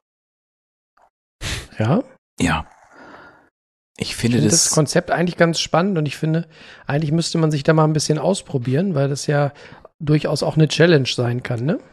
Ja? Ja. Ich Ich finde finde das, das Konzept eigentlich ganz spannend und ich finde, eigentlich müsste man sich da mal ein bisschen ausprobieren, weil das ja durchaus auch eine Challenge sein kann, ne?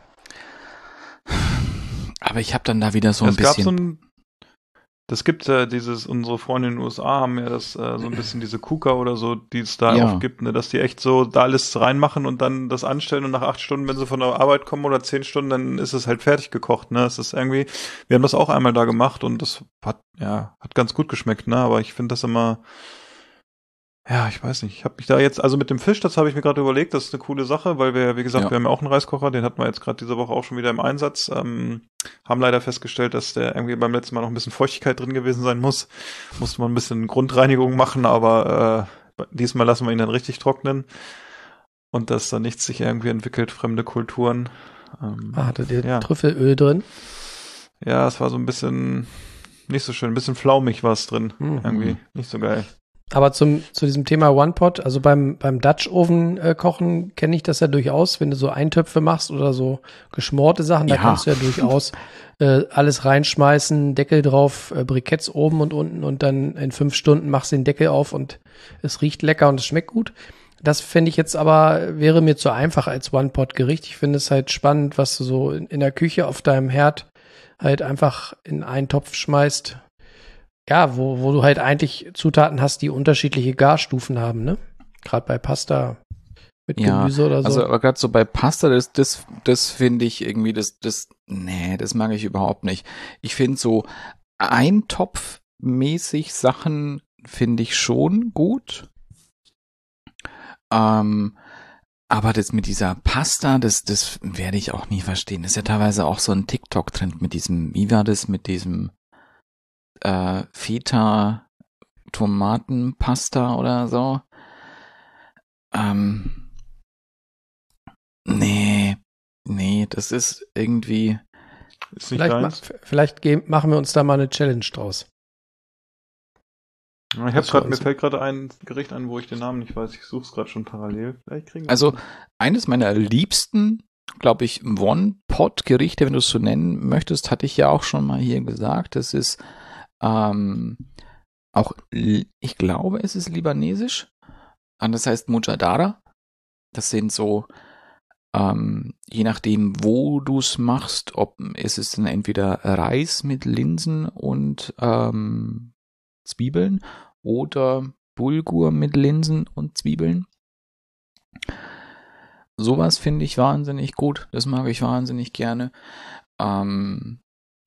aber ich habe dann da wieder so ein es gab bisschen. so ein, das gibt ja dieses, unsere Freunde in den U S A haben ja das äh, so ein bisschen diese KUKA oder so, die es da Ja. auch gibt, ne, dass die echt so da alles reinmachen und dann das anstellen und nach acht Stunden, wenn sie von der Arbeit kommen oder zehn Stunden, dann ist es halt fertig gekocht, ne, es ist irgendwie, wir haben das auch einmal da gemacht und das hat, ja, hat ganz gut geschmeckt, ne, aber ich finde das immer, ja, ich weiß nicht, ich habe mich da jetzt, also mit dem Fisch, das habe ich mir gerade überlegt, das ist eine coole Sache, weil wir, wie gesagt, Ja. wir haben ja auch einen Reiskocher, den hatten wir jetzt gerade diese Woche auch schon wieder im Einsatz, ähm, haben leider festgestellt, dass der irgendwie beim letzten Mal noch ein bisschen Feuchtigkeit drin gewesen sein muss, musste man ein bisschen Grundreinigung machen, aber äh, diesmal lassen wir ihn dann richtig trocknen und dass da nichts sich irgendwie entwickelt, fremde Kulturen. Ähm, Ah, hattet ihr ja. Trüffelöl drin? ja, es war so ein bisschen nicht so schön, ein bisschen flaumig war es drin, Mhm. irgendwie, nicht so geil. Aber zum, zu diesem Thema One-Pot, also beim, beim Dutch-Oven äh, kochen, kenne ich das ja durchaus, wenn du so Eintöpfe machst oder so geschmorte Sachen, da Ja. kannst du ja durchaus äh, alles reinschmeißen, Deckel drauf, äh, Briketts oben und unten und dann in fünf Stunden machst du den Deckel auf und es riecht lecker und es schmeckt gut. Das fände ich jetzt aber, wäre mir zu einfach als One-Pot-Gericht. Ich finde es halt spannend, was du so in, in der Küche auf deinem Herd halt einfach in einen Topf schmeißt. Ja, wo, wo du halt eigentlich Zutaten hast, die unterschiedliche Garstufen haben, ne? Gerade bei Pasta mit Ja, Gemüse oder so. Also aber gerade so bei Pasta, das, das, das finde ich irgendwie, das, das, nee, das mag ich überhaupt nicht. Ich finde so eintopfmäßig Sachen finde ich schon gut. Ähm, aber das mit dieser Pasta, das, das werde ich auch nie verstehen. Das ist ja teilweise auch so ein TikTok-Trend mit diesem, wie war das, mit diesem äh, Feta Tomatenpasta oder so. Ähm, nee, nee, das ist irgendwie. Ist nicht vielleicht ma deins? vielleicht ge- machen wir uns da mal eine Challenge draus. Ja, ich habe gerade, mir fällt gerade ein Gericht ein, wo ich den Namen nicht weiß. Ich suche es gerade schon parallel. Vielleicht kriegen wir Also das. eines meiner liebsten, glaube ich, One-Pot-Gerichte, wenn du es so nennen möchtest, hatte ich ja auch schon mal hier gesagt. Das ist ähm, auch, ich glaube, es ist libanesisch. Und das heißt Mujadara. Das sind so, ähm, je nachdem, wo du es machst, ob ist es dann entweder Reis mit Linsen und ähm, Zwiebeln oder Bulgur mit Linsen und Zwiebeln. Sowas finde ich wahnsinnig gut. Das mag ich wahnsinnig gerne. Ähm,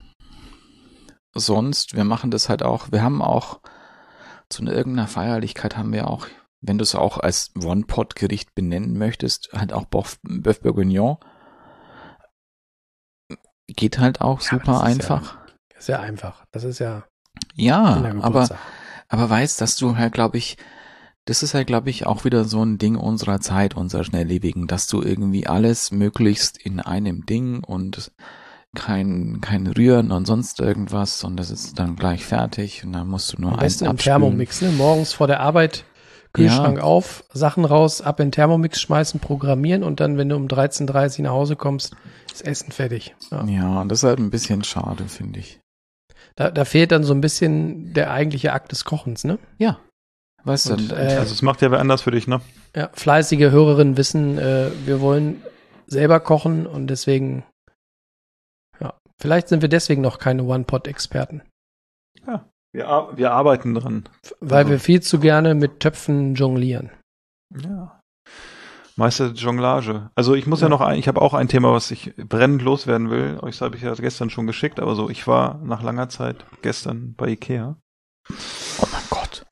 sonst, wir machen das halt auch, wir haben auch zu irgendeiner Feierlichkeit haben wir auch, wenn du es auch als One-Pot-Gericht benennen möchtest, halt auch Boeuf, Boeuf Bourguignon. Geht halt auch Ja, super das ist einfach. Ja, sehr einfach. Das ist ja Ja, aber, Kindergeburtstag. aber weißt, dass du halt, glaube ich, das ist halt, glaube ich, auch wieder so ein Ding unserer Zeit, unserer Schnelllebigen, dass du irgendwie alles möglichst in einem Ding und kein, kein Rühren und sonst irgendwas und das ist dann gleich fertig und dann musst du nur Am eins besten im abspülen. Thermomix, ne? Morgens vor der Arbeit Kühlschrank Ja. auf, Sachen raus, ab in den Thermomix schmeißen, programmieren und dann, wenn du um dreizehn Uhr dreißig nach Hause kommst, ist Essen fertig. Ja. Ja, und das ist halt ein bisschen schade, finde ich. Da, da fehlt dann so ein bisschen der eigentliche Akt des Kochens, ne? Ja, weißt du, Und, und, äh, Also es macht ja wer anders für dich, ne? Ja, fleißige Hörerinnen wissen, äh, wir wollen selber kochen und deswegen ja, Vielleicht sind wir deswegen noch keine One-Pot-Experten. Ja, wir, ar- wir arbeiten dran. Weil also. wir viel zu gerne mit Töpfen jonglieren. Ja. Meister der Jonglage. Also ich muss ja, ja noch ein, ich habe auch ein Thema, was ich brennend loswerden will. Euch habe ich ja gestern schon geschickt, aber so, ich war nach langer Zeit gestern bei Ikea. Oh mein Gott.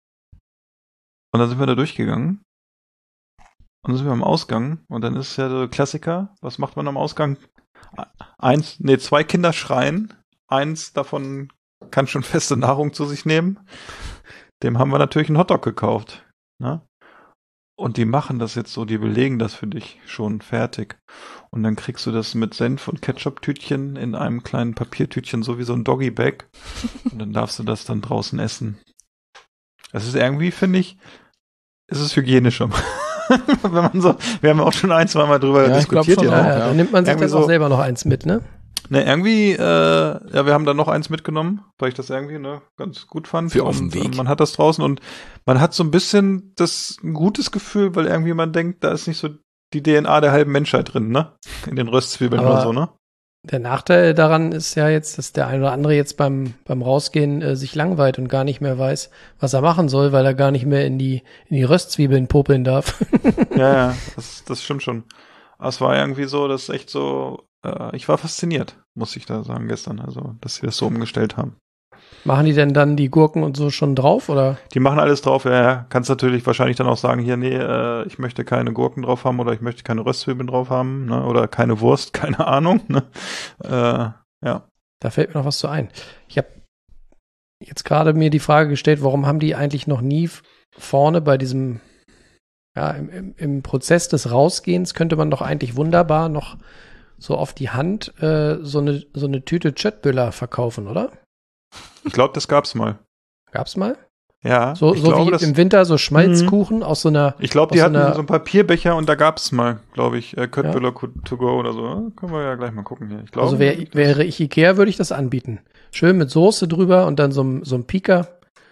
Und dann sind wir da durchgegangen. Und dann sind wir am Ausgang. Und dann ist ja der Klassiker. Was macht man am Ausgang? Eins, nee, zwei Kinder schreien. Eins davon kann schon feste Nahrung zu sich nehmen. Dem haben wir natürlich einen Hotdog gekauft. Ne? Und die machen das jetzt so, die belegen das für dich schon fertig. Und dann kriegst du das mit Senf und Ketchup-Tütchen in einem kleinen Papiertütchen, so wie so ein Doggy-Bag. Und dann darfst du das dann draußen essen. Das ist irgendwie, finde ich, ist es hygienischer. Wenn man so, wir haben auch schon ein, zwei Mal drüber ja, diskutiert. Schon ja, auch, ja, ja. Dann nimmt man sich irgendwie das so, auch selber noch eins mit, ne? Ne, irgendwie, äh, ja, wir haben da noch eins mitgenommen, weil ich das irgendwie ne, ganz gut fand. Für auf dem und, Weg. und man hat das draußen und man hat so ein bisschen das ein gutes Gefühl, weil irgendwie man denkt, da ist nicht so die D N A der halben Menschheit drin, ne? In den Röstzwiebeln Aber oder so, ne? Der Nachteil daran ist ja jetzt, dass der ein oder andere jetzt beim, beim Rausgehen äh, sich langweilt und gar nicht mehr weiß, was er machen soll, weil er gar nicht mehr in die, in die Röstzwiebeln popeln darf. Ja, ja, das, das stimmt schon. Aber es war irgendwie so, das ist echt so, äh, ich war fasziniert, muss ich da sagen, gestern, also, dass sie das so umgestellt haben. Machen die denn dann die Gurken und so schon drauf, oder? Die machen alles drauf, ja, ja. Kannst natürlich wahrscheinlich dann auch sagen, hier, nee, äh, ich möchte keine Gurken drauf haben oder ich möchte keine Röstzwiebeln drauf haben, ne, oder keine Wurst, keine Ahnung, ne, äh, ja. Da fällt mir noch was zu ein. Ich habe jetzt gerade mir die Frage gestellt, warum haben die eigentlich noch nie vorne bei diesem, ja, im, im, im Prozess des Rausgehens könnte man doch eigentlich wunderbar noch so auf die Hand äh, so eine so eine Tüte Chöttböller verkaufen, oder? Ich glaube, das gab's mal. Gab's mal? Ja. So, ich so glaube, wie das, im Winter so Schmalzkuchen aus so einer. Ich glaube, die so hatten einer, so einen Papierbecher und da gab's mal, glaube ich, äh, Köttböller ja. to go oder so. Ja, können wir ja gleich mal gucken hier. Ich glaube, also wär, wäre ich Ikea, würde ich das anbieten. Schön mit Soße drüber und dann so, ein- so ein Pika.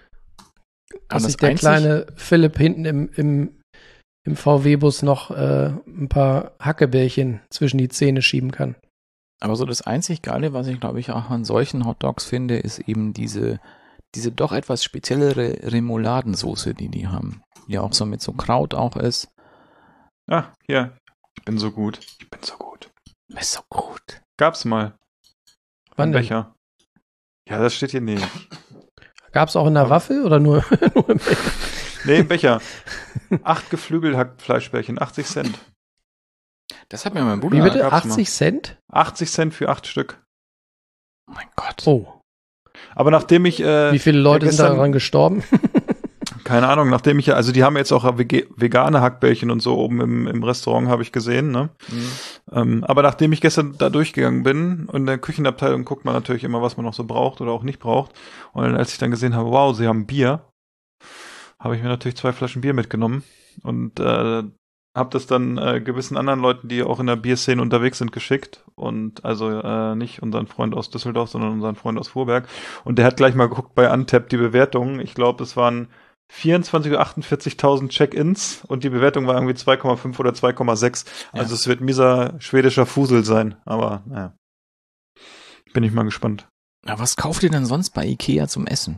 Dass sich der einzig- kleine Philipp hinten im, im, im V W-Bus noch äh, ein paar Hackebällchen zwischen die Zähne schieben kann. Aber so das einzig Geile, was ich glaube ich auch an solchen Hotdogs finde, ist eben diese, diese doch etwas speziellere Remouladensoße, die die haben. Die auch so mit so Kraut auch ist. Ah, ja. Ich bin so gut. Ich bin so gut. Ist so gut. Gab's mal. Wann Ein denn? Becher. Ja, das steht hier nicht. Gab's auch in der Waffel oder nur, nur im Becher? Nee, im Becher. Acht Geflügelhackfleischbällchen, achtzig Cent. Das hat mir mein Bruder. Wie bitte? gab's achtzig Cent? achtzig Cent für acht Stück. Oh mein Gott. Oh. Aber nachdem ich äh, Wie viele Leute ja, sind gestern- daran gestorben? keine Ahnung, nachdem ich ja, also die haben jetzt auch vege- vegane Hackbällchen und so oben im, im Restaurant, habe ich gesehen, ne? Mhm. Ähm, aber nachdem ich gestern da durchgegangen bin und in der Küchenabteilung guckt man natürlich immer, was man noch so braucht oder auch nicht braucht. Und dann, als ich dann gesehen habe, wow, sie haben Bier, habe ich mir natürlich zwei Flaschen Bier mitgenommen und äh, habe das dann äh, gewissen anderen Leuten, die auch in der Bierszene unterwegs sind, geschickt. Und also äh, nicht unseren Freund aus Düsseldorf, sondern unseren Freund aus Vorberg. Und der hat gleich mal geguckt bei Untappd die Bewertungen. Ich glaube, es waren vierundzwanzig oder achtundvierzigtausend Check-ins und die Bewertung war irgendwie zwei Komma fünf oder zwei Komma sechs. Also Ja. es wird mieser schwedischer Fusel sein. Aber naja, bin ich mal gespannt. Ja, was kauft ihr denn sonst bei Ikea zum Essen?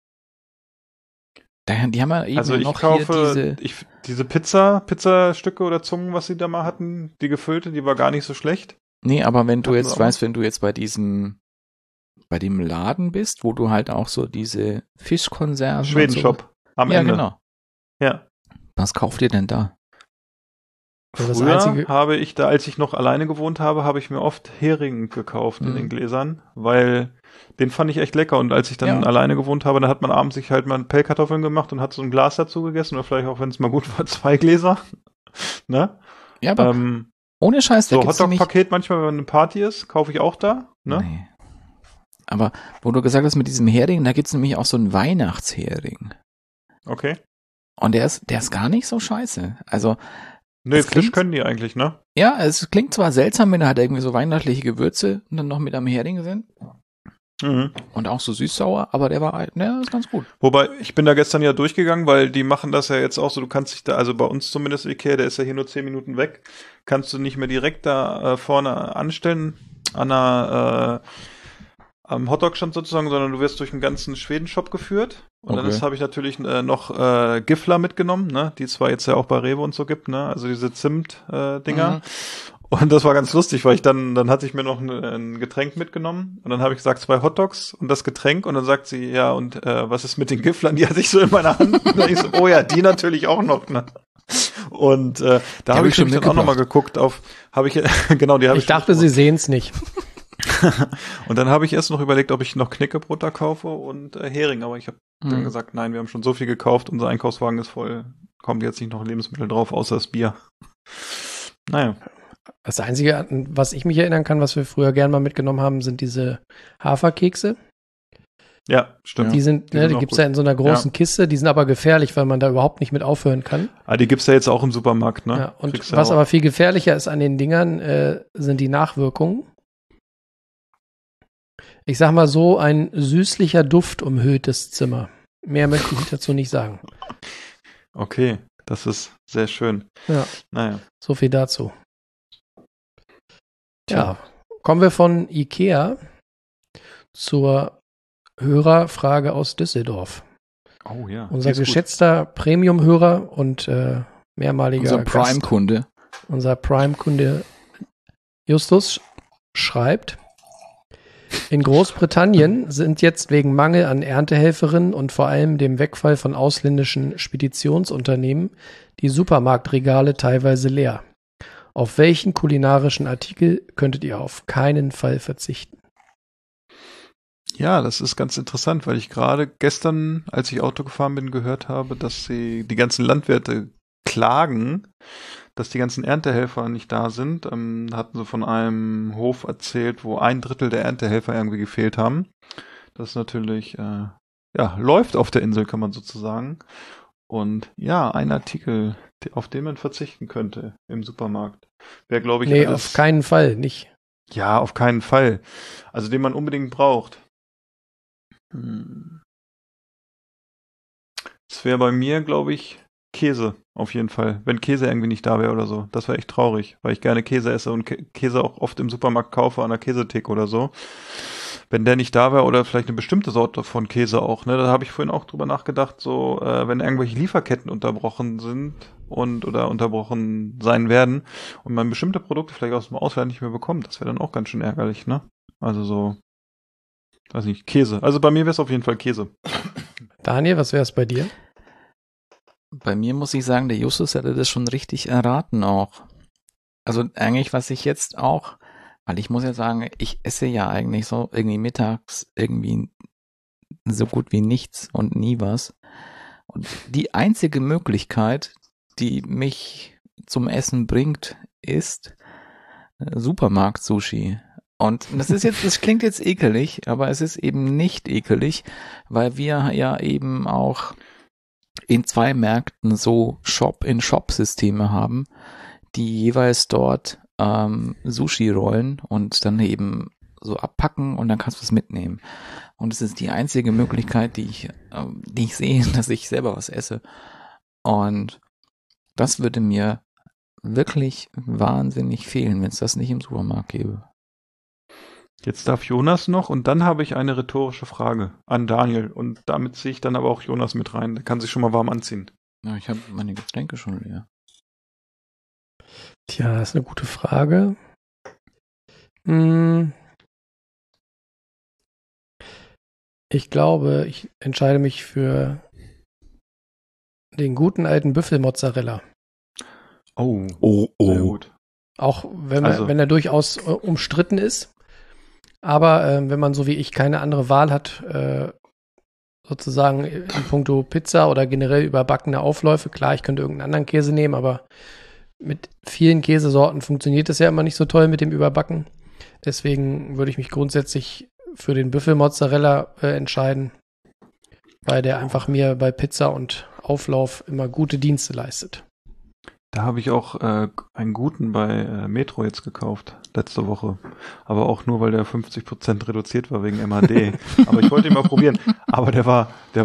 Da, die haben ja eben Also ich noch kaufe hier diese. ich, diese Pizza, Pizzastücke oder Zungen, was sie da mal hatten, die gefüllte, die war gar nicht so schlecht. Nee, aber wenn du Hatten jetzt sie auch. weißt, wenn du jetzt bei diesem, bei dem Laden bist, wo du halt auch so diese Fischkonserven. Schwedenshop am Ja, Ende. genau. Ja. Was kauft ihr denn da? Also das Früher einzige- habe ich da, als ich noch alleine gewohnt habe, habe ich mir oft Hering gekauft in Mhm. den Gläsern, weil den fand ich echt lecker. Und als ich dann Ja. alleine gewohnt habe, dann hat man abends sich halt mal Pellkartoffeln gemacht und hat so ein Glas dazu gegessen oder vielleicht auch, wenn es mal gut war, zwei Gläser. Ne? Ja, aber Ähm, ohne Scheiß, da so gibt's nämlich. Hotdog-Paket manchmal, wenn eine Party ist, kaufe ich auch da. Ne? Nee. Aber wo du gesagt hast mit diesem Hering, da gibt's nämlich auch so einen Weihnachtshering. Okay. Und der ist, der ist gar nicht so scheiße. Also, Nee, Das Fisch klingt- können die eigentlich, ne? ja, es klingt zwar seltsam, wenn da halt irgendwie so weihnachtliche Gewürze und dann noch mit am Hering sind Mhm. und auch so süß-sauer, aber der war, ne, ist ganz gut. Wobei, ich bin da gestern ja durchgegangen, weil die machen das ja jetzt auch so, du kannst dich da, also bei uns zumindest Ikea, der ist ja hier nur zehn Minuten weg, kannst du nicht mehr direkt da äh, vorne anstellen an einer, äh, am Hotdog-Stand sozusagen, sondern du wirst durch den ganzen Schweden-Shop geführt. Und okay. dann habe ich natürlich äh, noch äh, Gifler mitgenommen, ne, die es zwar jetzt ja auch bei Rewe und so gibt, ne, also diese Zimt-Dinger. Äh, mhm. Und das war ganz lustig, weil ich dann, dann hatte ich mir noch ein, ein Getränk mitgenommen und dann habe ich gesagt, zwei Hotdogs und das Getränk und dann sagt sie, ja, und äh, was ist mit den Giflern? Die hatte ich so in meiner Hand. Und dann ich so, oh ja, die natürlich auch noch, ne. Und äh, da habe ich schon dann auch nochmal geguckt auf, habe ich, genau, die habe ich. Ich dachte, sie sehen es nicht. Und dann habe ich erst noch überlegt, ob ich noch Knäckebrot da kaufe und äh, Hering, aber ich habe hm. dann gesagt, nein, wir haben schon so viel gekauft, unser Einkaufswagen ist voll, kommt jetzt nicht noch Lebensmittel drauf, außer das Bier. Naja. Das Einzige, was ich mich erinnern kann, was wir früher gern mal mitgenommen haben, sind diese Haferkekse. Ja, stimmt. Die sind, die, ne, die gibt's ja in so einer großen ja. Kiste, die sind aber gefährlich, weil man da überhaupt nicht mit aufhören kann. Ah, die gibt's ja jetzt auch im Supermarkt, ne? Ja, und Kriegst was aber viel gefährlicher ist an den Dingern, äh, sind die Nachwirkungen. Ich sag mal so, ein süßlicher Duft umhüllt das Zimmer. Mehr möchte ich dazu nicht sagen. Okay, das ist sehr schön. Ja. Naja. So viel dazu. Ja, kommen wir von Ikea zur Hörerfrage aus Düsseldorf. Oh ja. Unser geschätzter Premium-Hörer und äh, mehrmaliger Unser Prime-Kunde. Unser Prime-Kunde Justus schreibt, in Großbritannien sind jetzt wegen Mangel an Erntehelferinnen und vor allem dem Wegfall von ausländischen Speditionsunternehmen die Supermarktregale teilweise leer. Auf welchen kulinarischen Artikel könntet ihr auf keinen Fall verzichten? Ja, das ist ganz interessant, weil ich gerade gestern, als ich Auto gefahren bin, gehört habe, dass sie die ganzen Landwirte klagen, dass die ganzen Erntehelfer nicht da sind. Ähm, hatten sie von einem Hof erzählt, wo ein Drittel der Erntehelfer irgendwie gefehlt haben. Das ist natürlich, äh, ja, läuft auf der Insel, kann man sozusagen. Und ja, ein Artikel, auf den man verzichten könnte im Supermarkt, wäre, glaube ich, nee, alles, auf keinen Fall nicht. Ja, auf keinen Fall. Also den man unbedingt braucht. Hm. Das wäre bei mir, glaube ich, Käse, auf jeden Fall. Wenn Käse irgendwie nicht da wäre oder so. Das wäre echt traurig, weil ich gerne Käse esse und Kä- Käse auch oft im Supermarkt kaufe, an der Käsetheke oder so. Wenn der nicht da wäre oder vielleicht eine bestimmte Sorte von Käse auch, ne, da habe ich vorhin auch drüber nachgedacht, so, äh, wenn irgendwelche Lieferketten unterbrochen sind und oder unterbrochen sein werden und man bestimmte Produkte vielleicht aus dem Ausland nicht mehr bekommt, das wäre dann auch ganz schön ärgerlich, ne? Also so, weiß nicht, Käse. Also bei mir wäre es auf jeden Fall Käse. Daniel, was wäre es bei dir? Bei mir muss ich sagen, der Justus hätte das schon richtig erraten auch. Also eigentlich, was ich jetzt auch, weil ich muss ja sagen, ich esse ja eigentlich so irgendwie mittags irgendwie so gut wie nichts und nie was. Und die einzige Möglichkeit, die mich zum Essen bringt, ist Supermarkt-Sushi. Und das ist jetzt, das klingt jetzt ekelig, aber es ist eben nicht ekelig, weil wir ja eben auch in zwei Märkten so Shop-in-Shop-Systeme haben, die jeweils dort ähm, Sushi rollen und dann eben so abpacken und dann kannst du es mitnehmen. Und es ist die einzige Möglichkeit, die ich, äh, die ich sehe, dass ich selber was esse. Und das würde mir wirklich wahnsinnig fehlen, wenn es das nicht im Supermarkt gäbe. Jetzt darf Jonas noch und dann habe ich eine rhetorische Frage an Daniel und damit ziehe ich dann aber auch Jonas mit rein. Der kann sich schon mal warm anziehen. Ja, ich habe meine Getränke schon leer. Tja, das ist eine gute Frage. Hm. Ich glaube, ich entscheide mich für den guten alten Büffelmozzarella. Oh, oh, oh. Sehr gut. Auch wenn, also. wenn er durchaus äh, umstritten ist. Aber äh, wenn man so wie ich keine andere Wahl hat, äh, sozusagen in puncto Pizza oder generell überbackene Aufläufe, klar, ich könnte irgendeinen anderen Käse nehmen, aber mit vielen Käsesorten funktioniert das ja immer nicht so toll mit dem Überbacken. Deswegen würde ich mich grundsätzlich für den Büffelmozzarella äh, entscheiden, weil der einfach mir bei Pizza und Auflauf immer gute Dienste leistet. Da habe ich auch äh, einen guten bei äh, Metro jetzt gekauft, letzte Woche. Aber auch nur, weil der fünfzig Prozent reduziert war wegen M H D. Aber ich wollte ihn mal probieren. Aber der war, der war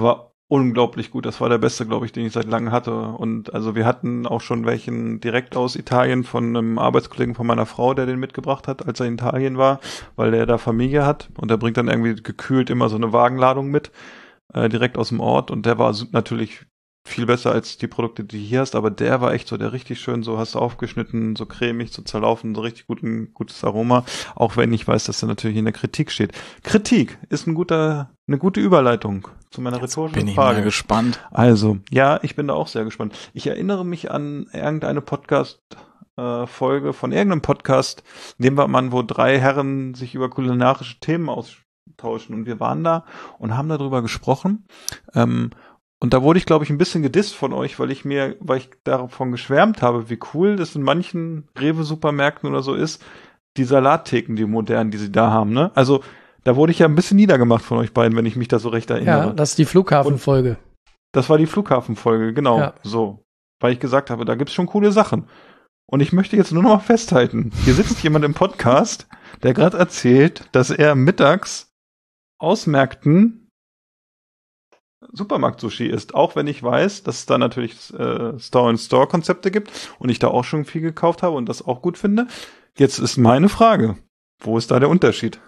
unglaublich gut. Das war der beste, glaube ich, den ich seit langem hatte. Und also wir hatten auch schon welchen direkt aus Italien von einem Arbeitskollegen von meiner Frau, der den mitgebracht hat, als er in Italien war, weil der da Familie hat. Und der bringt dann irgendwie gekühlt immer so eine Wagenladung mit, äh, direkt aus dem Ort. Und der war natürlich viel besser als die Produkte, die du hier hast, aber der war echt so, der richtig schön, so hast du aufgeschnitten, so cremig, so zerlaufen, so richtig guten, gutes Aroma, auch wenn ich weiß, dass er natürlich in der Kritik steht. Kritik ist ein guter, eine gute Überleitung zu meiner rhetorischen Frage. Bin ich mal gespannt. Also, ja, ich bin da auch sehr gespannt. Ich erinnere mich an irgendeine Podcast-Folge von irgendeinem Podcast, nehmen wir mal, wo drei Herren sich über kulinarische Themen austauschen und wir waren da und haben darüber gesprochen, ähm, und da wurde ich, glaube ich, ein bisschen gedisst von euch, weil ich mir, weil ich davon geschwärmt habe, wie cool das in manchen Rewe-Supermärkten oder so ist, die Salattheken, die modernen, die sie da haben, ne? Also, da wurde ich ja ein bisschen niedergemacht von euch beiden, wenn ich mich da so recht erinnere. Ja, das ist die Flughafenfolge. Und das war die Flughafenfolge, genau, ja. So. Weil ich gesagt habe, da gibt's schon coole Sachen. Und ich möchte jetzt nur noch mal festhalten, hier sitzt jemand im Podcast, der gerade erzählt, dass er mittags aus Märkten Supermarkt-Sushi ist, auch wenn ich weiß, dass es da natürlich äh, Store-in-Store-Konzepte gibt und ich da auch schon viel gekauft habe und das auch gut finde. Jetzt ist meine Frage, wo ist da der Unterschied?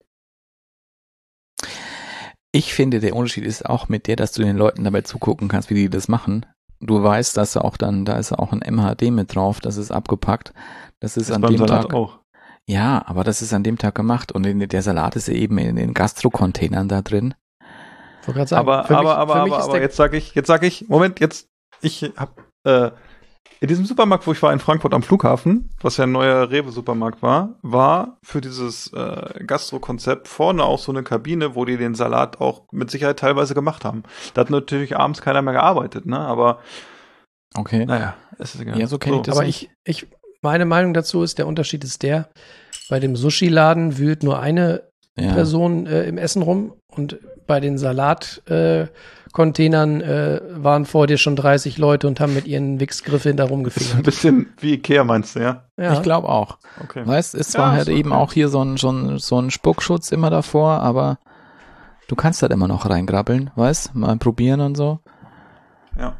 Ich finde, der Unterschied ist auch mit der, dass du den Leuten dabei zugucken kannst, wie die das machen. Du weißt, dass auch dann, da ist auch ein M H D mit drauf, das ist abgepackt. Das ist, ist an dem Salat Tag auch. Ja, aber das ist an dem Tag gemacht und in, der Salat ist eben in den Gastro-Containern da drin. Sagen, aber, aber, mich, aber, aber, aber jetzt sage ich, jetzt sage ich, Moment, jetzt, ich habe äh, in diesem Supermarkt, wo ich war in Frankfurt am Flughafen, was ja ein neuer Rewe-Supermarkt war, war für dieses äh, Gastro-Konzept vorne auch so eine Kabine, wo die den Salat auch mit Sicherheit teilweise gemacht haben. Da hat natürlich abends keiner mehr gearbeitet, ne? Aber okay, naja, es ist egal. Ja, so kenne ich das. Aber ich, ich, meine Meinung dazu ist, der Unterschied ist der: Bei dem Sushi-Laden wühlt nur eine ja. Person äh, im Essen rum und bei den Salat-Containern äh, äh, waren vor dir schon dreißig Leute und haben mit ihren Wichsgriffen da rumgefingert. Ist ein bisschen wie Ikea, meinst du, ja? Ja. Ich glaube auch. Okay. Weißt, es war ja, halt eben okay. auch hier so ein, so, ein, so ein Spuckschutz immer davor, aber du kannst halt immer noch reingrabbeln, weißt, mal probieren und so. Ja.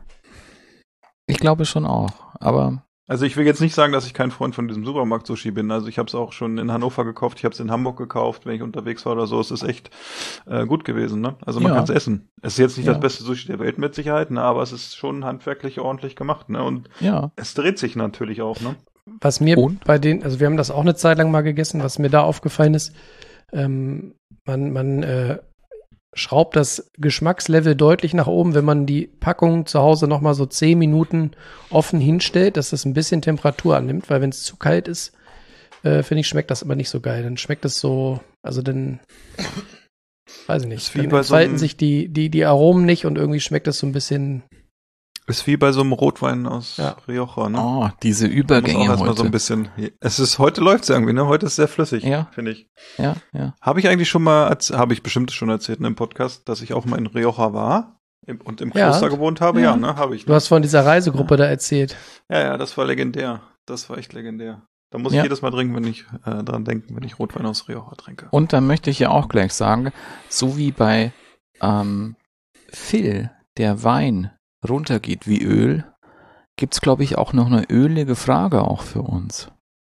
Ich glaube schon auch, aber also ich will jetzt nicht sagen, dass ich kein Freund von diesem Supermarkt-Sushi bin. Also ich habe es auch schon in Hannover gekauft, ich habe es in Hamburg gekauft, wenn ich unterwegs war oder so. Es ist echt äh, gut gewesen, ne? Also man ja. kann es essen. Es ist jetzt nicht ja. das beste Sushi der Welt mit Sicherheit, ne? Aber es ist schon handwerklich ordentlich gemacht, ne? Und ja. es dreht sich natürlich auch, ne? Was mir Und? bei den, also wir haben das auch eine Zeit lang mal gegessen, was mir da aufgefallen ist, ähm, man, man äh, schraubt das Geschmackslevel deutlich nach oben, wenn man die Packung zu Hause noch mal so zehn Minuten offen hinstellt, dass das ein bisschen Temperatur annimmt, weil wenn es zu kalt ist, äh, finde ich, schmeckt das aber nicht so geil. Dann schmeckt es so, also dann, weiß ich nicht, dann entfalten so sich die, die, die Aromen nicht und irgendwie schmeckt das so ein bisschen. Ist wie bei so einem Rotwein aus ja. Rioja, ne? Oh, diese Übergänge heute. Mal so ein bisschen, es ist, heute läuft's irgendwie, ne? Heute ist sehr flüssig, ja. finde ich. Ja, ja. Habe ich eigentlich schon mal, habe ich bestimmt schon erzählt in einem Podcast, dass ich auch mal in Rioja war und im Kloster ja. gewohnt habe? Ja, ja ne? Habe ich. Du hast von dieser Reisegruppe ja. da erzählt. Ja, ja, das war legendär. Das war echt legendär. Da muss ja. ich jedes Mal trinken, wenn ich äh, dran denken, wenn ich Rotwein aus Rioja trinke. Und dann möchte ich ja auch gleich sagen, so wie bei ähm, Phil, der Wein runtergeht wie Öl, gibt's, glaube ich, auch noch eine ölige Frage auch für uns.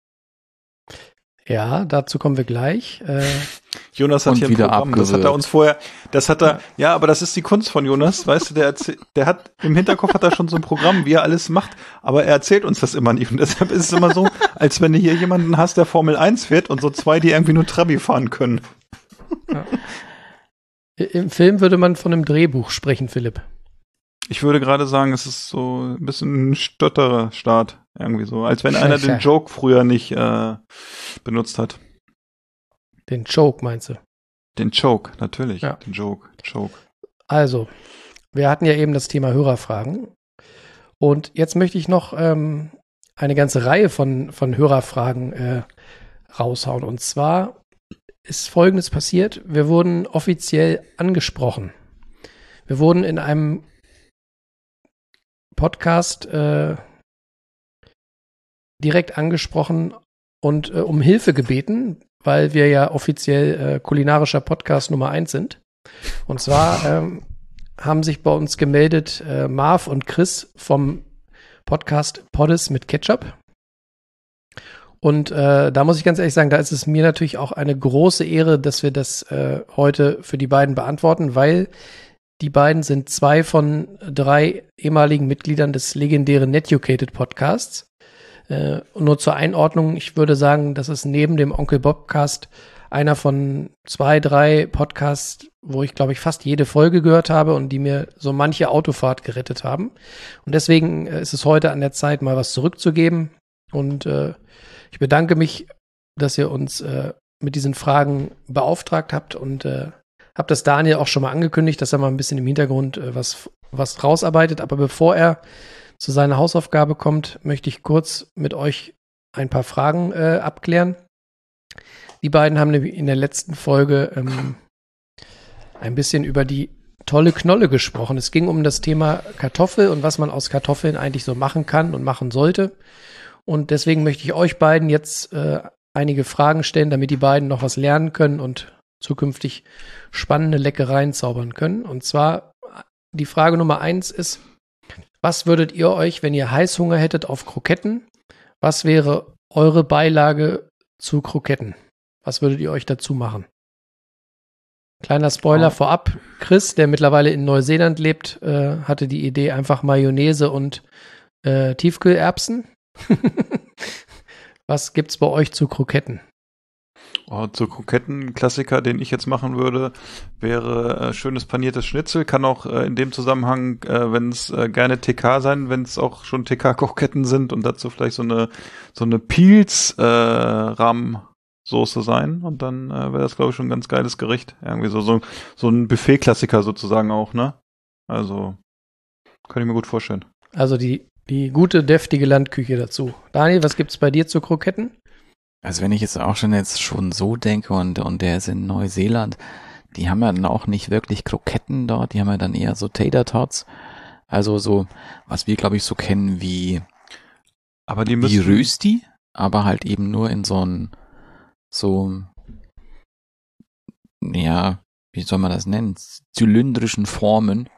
Ja, dazu kommen wir gleich. Äh, Jonas hat hier ein Programm, das hat er uns vorher, das hat er, ja, aber das ist die Kunst von Jonas, weißt du, der erzählt, der hat, im Hinterkopf hat er schon so ein Programm, wie er alles macht, aber er erzählt uns das immer nicht und deshalb ist es immer so, als wenn du hier jemanden hast, der Formel eins fährt und so zwei, die irgendwie nur Trabi fahren können. Ja. Im Film würde man von einem Drehbuch sprechen, Philipp. Ich würde gerade sagen, es ist so ein bisschen ein stotterer Start, irgendwie so, als wenn einer den Joke früher nicht äh, benutzt hat. Den Joke meinst du? Den Joke, natürlich, ja. den Joke, Joke. Also, wir hatten ja eben das Thema Hörerfragen und jetzt möchte ich noch ähm, eine ganze Reihe von, von Hörerfragen äh, raushauen und zwar ist Folgendes passiert, wir wurden offiziell angesprochen. Wir wurden in einem Podcast äh, direkt angesprochen und äh, um Hilfe gebeten, weil wir ja offiziell äh, kulinarischer Podcast Nummer eins sind. Und zwar ähm, haben sich bei uns gemeldet äh, Marv und Chris vom Podcast Poddes mit Ketchup. Und äh, da muss ich ganz ehrlich sagen, da ist es mir natürlich auch eine große Ehre, dass wir das äh, heute für die beiden beantworten, weil die beiden sind zwei von drei ehemaligen Mitgliedern des legendären Netucated Podcasts. Äh, und nur zur Einordnung, ich würde sagen, das ist neben dem Onkel Bobcast einer von zwei, drei Podcasts, wo ich, glaube ich, fast jede Folge gehört habe und die mir so manche Autofahrt gerettet haben. Und deswegen äh, ist es heute an der Zeit, mal was zurückzugeben. Und äh, ich bedanke mich, dass ihr uns äh, mit diesen Fragen beauftragt habt und äh, habe das Daniel auch schon mal angekündigt, dass er mal ein bisschen im Hintergrund äh, was, was rausarbeitet. Aber bevor er zu seiner Hausaufgabe kommt, möchte ich kurz mit euch ein paar Fragen äh, abklären. Die beiden haben in der letzten Folge ähm, ein bisschen über die tolle Knolle gesprochen. Es ging um das Thema Kartoffel und was man aus Kartoffeln eigentlich so machen kann und machen sollte. Und deswegen möchte ich euch beiden jetzt äh, einige Fragen stellen, damit die beiden noch was lernen können und zukünftig spannende Leckereien zaubern können. Und zwar die Frage Nummer eins ist, was würdet ihr euch, wenn ihr Heißhunger hättet auf Kroketten, was wäre eure Beilage zu Kroketten? Was würdet ihr euch dazu machen? Kleiner Spoiler oh. vorab. Chris, der mittlerweile in Neuseeland lebt, äh, hatte die Idee, einfach Mayonnaise und äh, Tiefkühlerbsen. Was gibt's bei euch zu Kroketten? Oh, zu Kroketten, Klassiker, den ich jetzt machen würde, wäre äh, schönes paniertes Schnitzel. Kann auch äh, in dem Zusammenhang, äh, wenn es äh, gerne T K sein, wenn es auch schon T K-Kroketten sind und dazu vielleicht so eine so eine Pils-Rahmsoße äh, sein. Und dann äh, wäre das, glaube ich, schon ein ganz geiles Gericht. Irgendwie so so, so ein Buffet-Klassiker sozusagen auch, ne? Also, kann ich mir gut vorstellen. Also die Die gute, deftige Landküche dazu. Daniel, was gibt's bei dir zu Kroketten? Also wenn ich jetzt auch schon jetzt schon so denke und, und der ist in Neuseeland, die haben ja dann auch nicht wirklich Kroketten dort, die haben ja dann eher so Tater Tots. Also so, was wir glaube ich so kennen wie, aber die wie Rösti, aber halt eben nur in so ein, so, ja, wie soll man das nennen, zylindrischen Formen.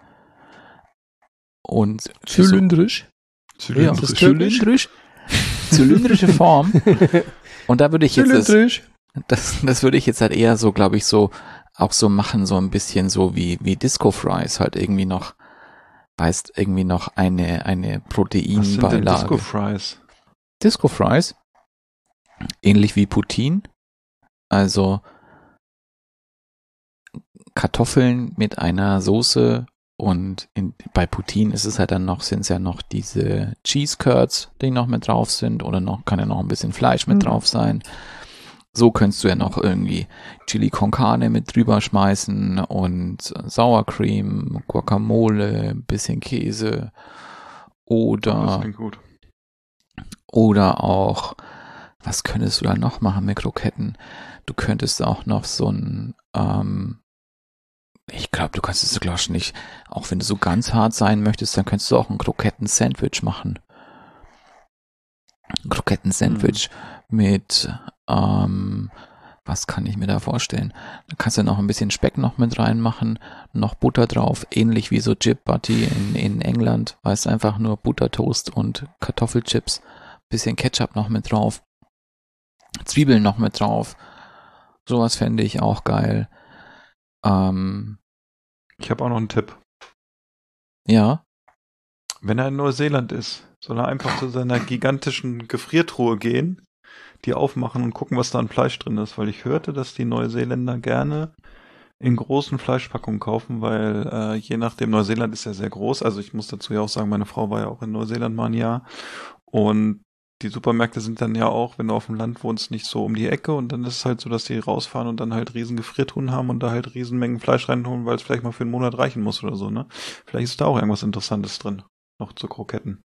Und zylindrisch? Zylindrisch. Ja, zylindrisch. Zylindrische Form. Und da würde ich jetzt das, das, das würde ich jetzt halt eher so, glaube ich, so auch so machen, so ein bisschen so wie wie Disco Fries halt irgendwie noch, weißt, irgendwie noch eine eine Proteinbeilage. Was sind denn Disco Fries? Disco Fries, ähnlich wie Poutine, also Kartoffeln mit einer Soße. Und in, bei Poutine ist es halt dann noch, sind es ja noch diese Cheese Curds, die noch mit drauf sind, oder noch, kann ja noch ein bisschen Fleisch mit mhm. drauf sein. So könntest du ja noch irgendwie Chili con Carne mit drüber schmeißen und Sour Cream, Guacamole, ein bisschen Käse oder, das klingt gut. Oder auch, was könntest du da noch machen mit Kroketten? Du könntest auch noch so ein, ähm, ich glaube, du kannst es glaube ich nicht, auch wenn du so ganz hart sein möchtest, dann könntest du auch ein Kroketten-Sandwich machen. Ein Kroketten-Sandwich mhm. mit, ähm, was kann ich mir da vorstellen? Da kannst du noch ein bisschen Speck noch mit reinmachen, noch Butter drauf, ähnlich wie so Chip Butty in, in England, weißt einfach nur Buttertoast und Kartoffelchips, bisschen Ketchup noch mit drauf, Zwiebeln noch mit drauf, sowas fände ich auch geil. Ähm, ich habe auch noch einen Tipp. Ja. Wenn er in Neuseeland ist, soll er einfach zu seiner gigantischen Gefriertruhe gehen, die aufmachen und gucken, was da an Fleisch drin ist, weil ich hörte, dass die Neuseeländer gerne in großen Fleischpackungen kaufen, weil äh, je nachdem, Neuseeland ist ja sehr groß, also ich muss dazu ja auch sagen, meine Frau war ja auch in Neuseeland mal ein Jahr und die Supermärkte sind dann ja auch, wenn du auf dem Land wohnst, nicht so um die Ecke und dann ist es halt so, dass die rausfahren und dann halt riesen Gefriertruhen haben und da halt riesen Mengen Fleisch reinholen, weil es vielleicht mal für einen Monat reichen muss oder so, ne? Vielleicht ist da auch irgendwas Interessantes drin, noch zu Kroketten.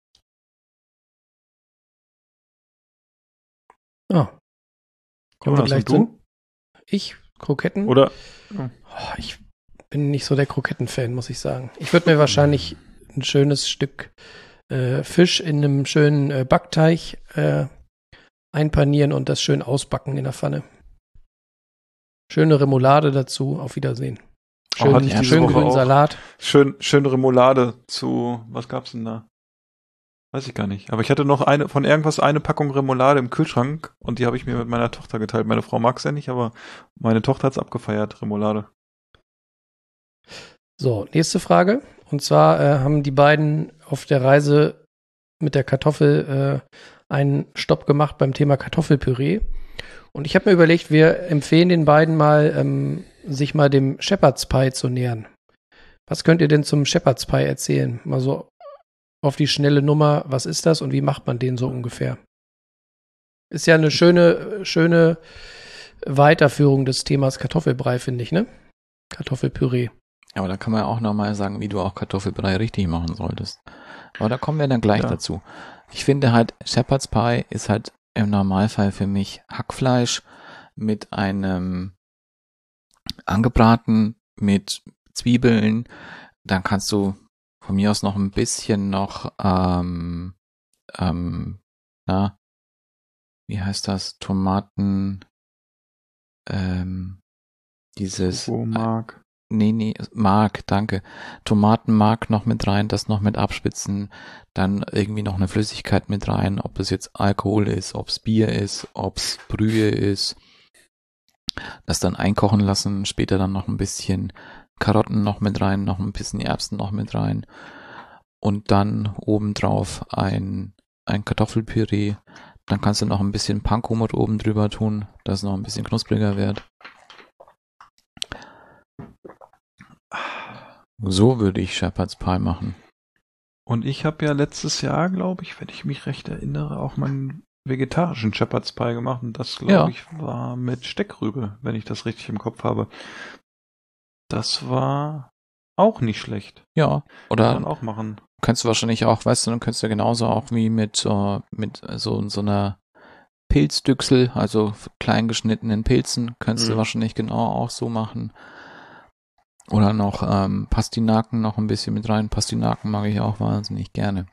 Ah. Kommen wir gleich zu? Ich? Kroketten? Oder? Oh, ich bin nicht so der Kroketten-Fan, muss ich sagen. Ich würde mir wahrscheinlich ein schönes Stück äh, Fisch in einem schönen äh, Backteig äh, einpanieren und das schön ausbacken in der Pfanne. Schöne Remoulade dazu. Auf Wiedersehen. Schön, oh, hatte ich diese schön Woche grünen auch. Salat. Schön, schön Remoulade zu, was gab's denn da? Weiß ich gar nicht. Aber ich hatte noch eine, von irgendwas eine Packung Remoulade im Kühlschrank und die habe ich mir mit meiner Tochter geteilt. Meine Frau mag es ja nicht, aber meine Tochter hat's abgefeiert, Remoulade. So, nächste Frage. Und zwar äh, haben die beiden auf der Reise mit der Kartoffel äh, einen Stopp gemacht beim Thema Kartoffelpüree. Und ich habe mir überlegt, wir empfehlen den beiden mal, ähm, sich mal dem Shepherd's Pie zu nähern. Was könnt ihr denn zum Shepherd's Pie erzählen? Mal so auf die schnelle Nummer, was ist das und wie macht man den so ungefähr? Ist ja eine schöne, schöne Weiterführung des Themas Kartoffelbrei, finde ich, ne? Kartoffelpüree. Aber da kann man ja auch nochmal sagen, wie du auch Kartoffelbrei richtig machen solltest. Aber da kommen wir dann gleich ja. dazu. Ich finde halt, Shepherd's Pie ist halt im Normalfall für mich Hackfleisch mit einem angebraten, mit Zwiebeln. Dann kannst du von mir aus noch ein bisschen noch, ähm, ähm, na, wie heißt das? Tomaten, ähm, dieses. Oh, Mark. Nee, nee, Mark, danke. Tomatenmark noch mit rein, das noch mit abspitzen, dann irgendwie noch eine Flüssigkeit mit rein, ob das jetzt Alkohol ist, ob es Bier ist, ob es Brühe ist. Das dann einkochen lassen, später dann noch ein bisschen Karotten noch mit rein, noch ein bisschen Erbsen noch mit rein und dann obendrauf ein, ein Kartoffelpüree. Dann kannst du noch ein bisschen Panko mit oben drüber tun, dass es noch ein bisschen knuspriger wird. So würde ich Shepherd's Pie machen. Und ich habe ja letztes Jahr, glaube ich, wenn ich mich recht erinnere, auch meinen vegetarischen Shepherd's Pie gemacht. Und das, glaube ja. ich, war mit Steckrübe, wenn ich das richtig im Kopf habe. Das war auch nicht schlecht. Ja, oder kann man auch machen. Kannst du wahrscheinlich auch, weißt du, dann könntest du genauso auch wie mit, uh, mit so, so einer Pilzdüchsel, also klein geschnittenen Pilzen, könntest mhm. du wahrscheinlich genau auch so machen. Oder noch ähm, Pastinaken noch ein bisschen mit rein. Pastinaken mag ich auch wahnsinnig gerne.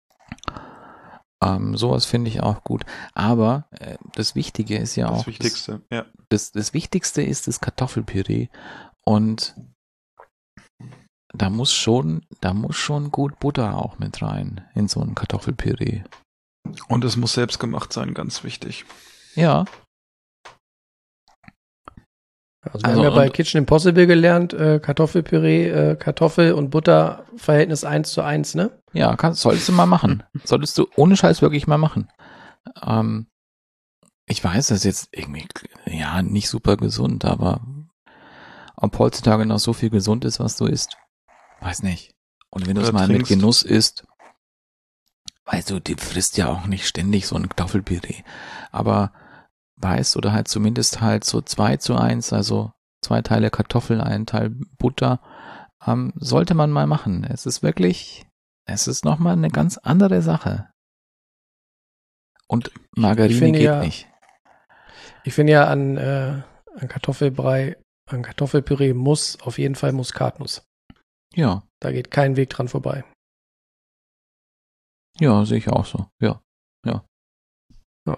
Ähm, sowas finde ich auch gut. Aber äh, das Wichtige ist ja das auch... Wichtigste, das, ja. Das, das Wichtigste ist das Kartoffelpüree. Und da muss schon, da muss schon gut Butter auch mit rein in so ein Kartoffelpüree. Und es muss selbst gemacht sein, ganz wichtig. Ja. Also wir also haben ja bei Kitchen Impossible gelernt, äh, Kartoffelpüree, äh, Kartoffel und Butter Verhältnis eins zu eins, ne? Ja, kannst, solltest du mal machen. Solltest du ohne Scheiß wirklich mal machen. Ähm, ich weiß, das ist jetzt irgendwie, ja, nicht super gesund, aber ob heutzutage noch so viel gesund ist, was du isst, weiß nicht. Und wenn du es mal trinkst. Mit Genuss isst, weißt du, die frisst ja auch nicht ständig so ein Kartoffelpüree. Aber weißt oder halt zumindest halt so zwei zu eins, also zwei Teile Kartoffel, ein Teil Butter, ähm, sollte man mal machen. Es ist wirklich, es ist nochmal eine ganz andere Sache. Und Margarine geht ja, nicht. Ich finde ja an, äh, an Kartoffelbrei, an Kartoffelpüree muss auf jeden Fall Muskatnuss. Ja. Da geht kein Weg dran vorbei. Ja, sehe ich auch so. Ja, ja. Ja.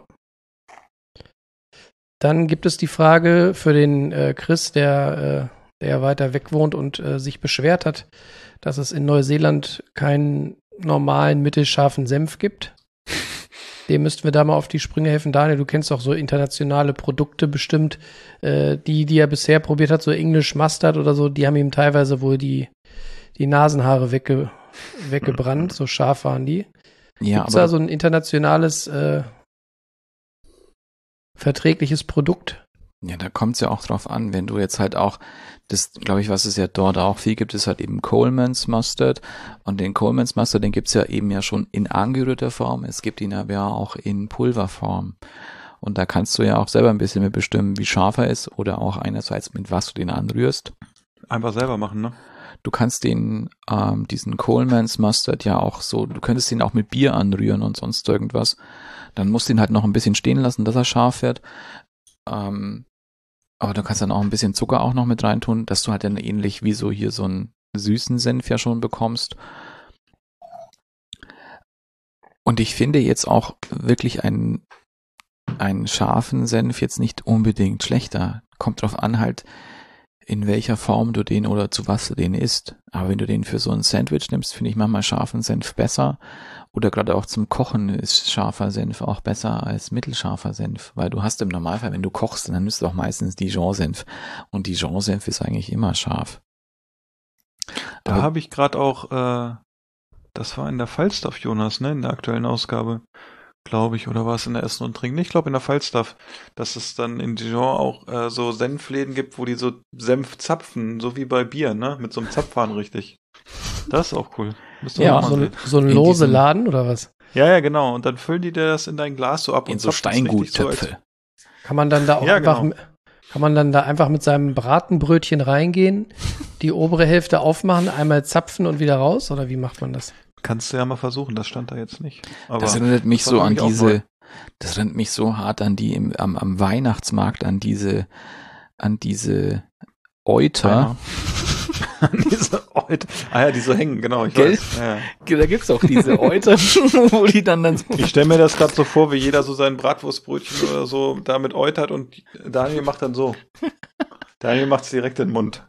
Dann gibt es die Frage für den äh, Chris, der, äh, der weiter weg wohnt und äh, sich beschwert hat, dass es in Neuseeland keinen normalen mittelscharfen Senf gibt. Dem müssten wir da mal auf die Sprünge helfen. Daniel, du kennst doch so internationale Produkte bestimmt, äh, die, die er bisher probiert hat, so English Mustard oder so, die haben ihm teilweise wohl die, die Nasenhaare wegge, weggebrannt, so scharf waren die. Ja, Gibt's da so ein internationales äh, verträgliches Produkt? Ja, da kommt es ja auch drauf an, wenn du jetzt halt auch, das glaube ich, was es ja dort auch viel gibt, ist halt eben Coleman's Mustard und den Coleman's Mustard, den gibt es ja eben ja schon in angerührter Form, es gibt ihn aber ja auch in Pulverform und da kannst du ja auch selber ein bisschen mit bestimmen, wie scharf er ist oder auch einerseits mit was du den anrührst. Einfach selber machen, ne? Du kannst den, ähm, diesen Coleman's Mustard ja auch so, du könntest ihn auch mit Bier anrühren und sonst irgendwas. Dann musst du ihn halt noch ein bisschen stehen lassen, dass er scharf wird. Ähm, aber du kannst dann auch ein bisschen Zucker auch noch mit reintun, dass du halt dann ähnlich wie so hier so einen süßen Senf ja schon bekommst. Und ich finde jetzt auch wirklich einen, einen scharfen Senf jetzt nicht unbedingt schlechter. Kommt drauf an halt, in welcher Form du den oder zu was du den isst. Aber wenn du den für so ein Sandwich nimmst, finde ich manchmal scharfen Senf besser. Oder gerade auch zum Kochen ist scharfer Senf auch besser als mittelscharfer Senf. Weil du hast im Normalfall, wenn du kochst, dann nimmst du auch meistens Dijon-Senf. Und Dijon-Senf ist eigentlich immer scharf. Da habe ich gerade auch, äh, das war in der Falstaff, Jonas, ne, in der aktuellen Ausgabe, glaube ich, oder war es in der Essen und Trinken? Ich glaube in der Falstaff, dass es dann in Dijon auch äh, so Senfläden gibt, wo die so Senf zapfen, so wie bei Bier, ne, mit so einem Zapfhahn richtig. Das ist auch cool. Ja, so, ein, so ein lose Laden oder was? Ja, ja, genau. Und dann füllen die dir das in dein Glas so ab in und so Steinguttöpfe. So kann man dann da auch ja, einfach, genau. kann man dann da einfach mit seinem Bratenbrötchen reingehen, die obere Hälfte aufmachen, einmal zapfen und wieder raus? Oder wie macht man das? Kannst du ja mal versuchen, das stand da jetzt nicht. Aber das erinnert mich so an diese, das erinnert mich so hart an die im, am, am Weihnachtsmarkt, an diese, an diese Euter. An diese Euter. Ah ja, die so hängen, genau. Ich Gell? weiß. Ja, ja. Da gibt's auch diese Euter, wo die dann dann so. Ich stelle mir das gerade so vor, wie jeder so sein Bratwurstbrötchen oder so damit eutert und Daniel macht dann so. Daniel macht's direkt in den Mund.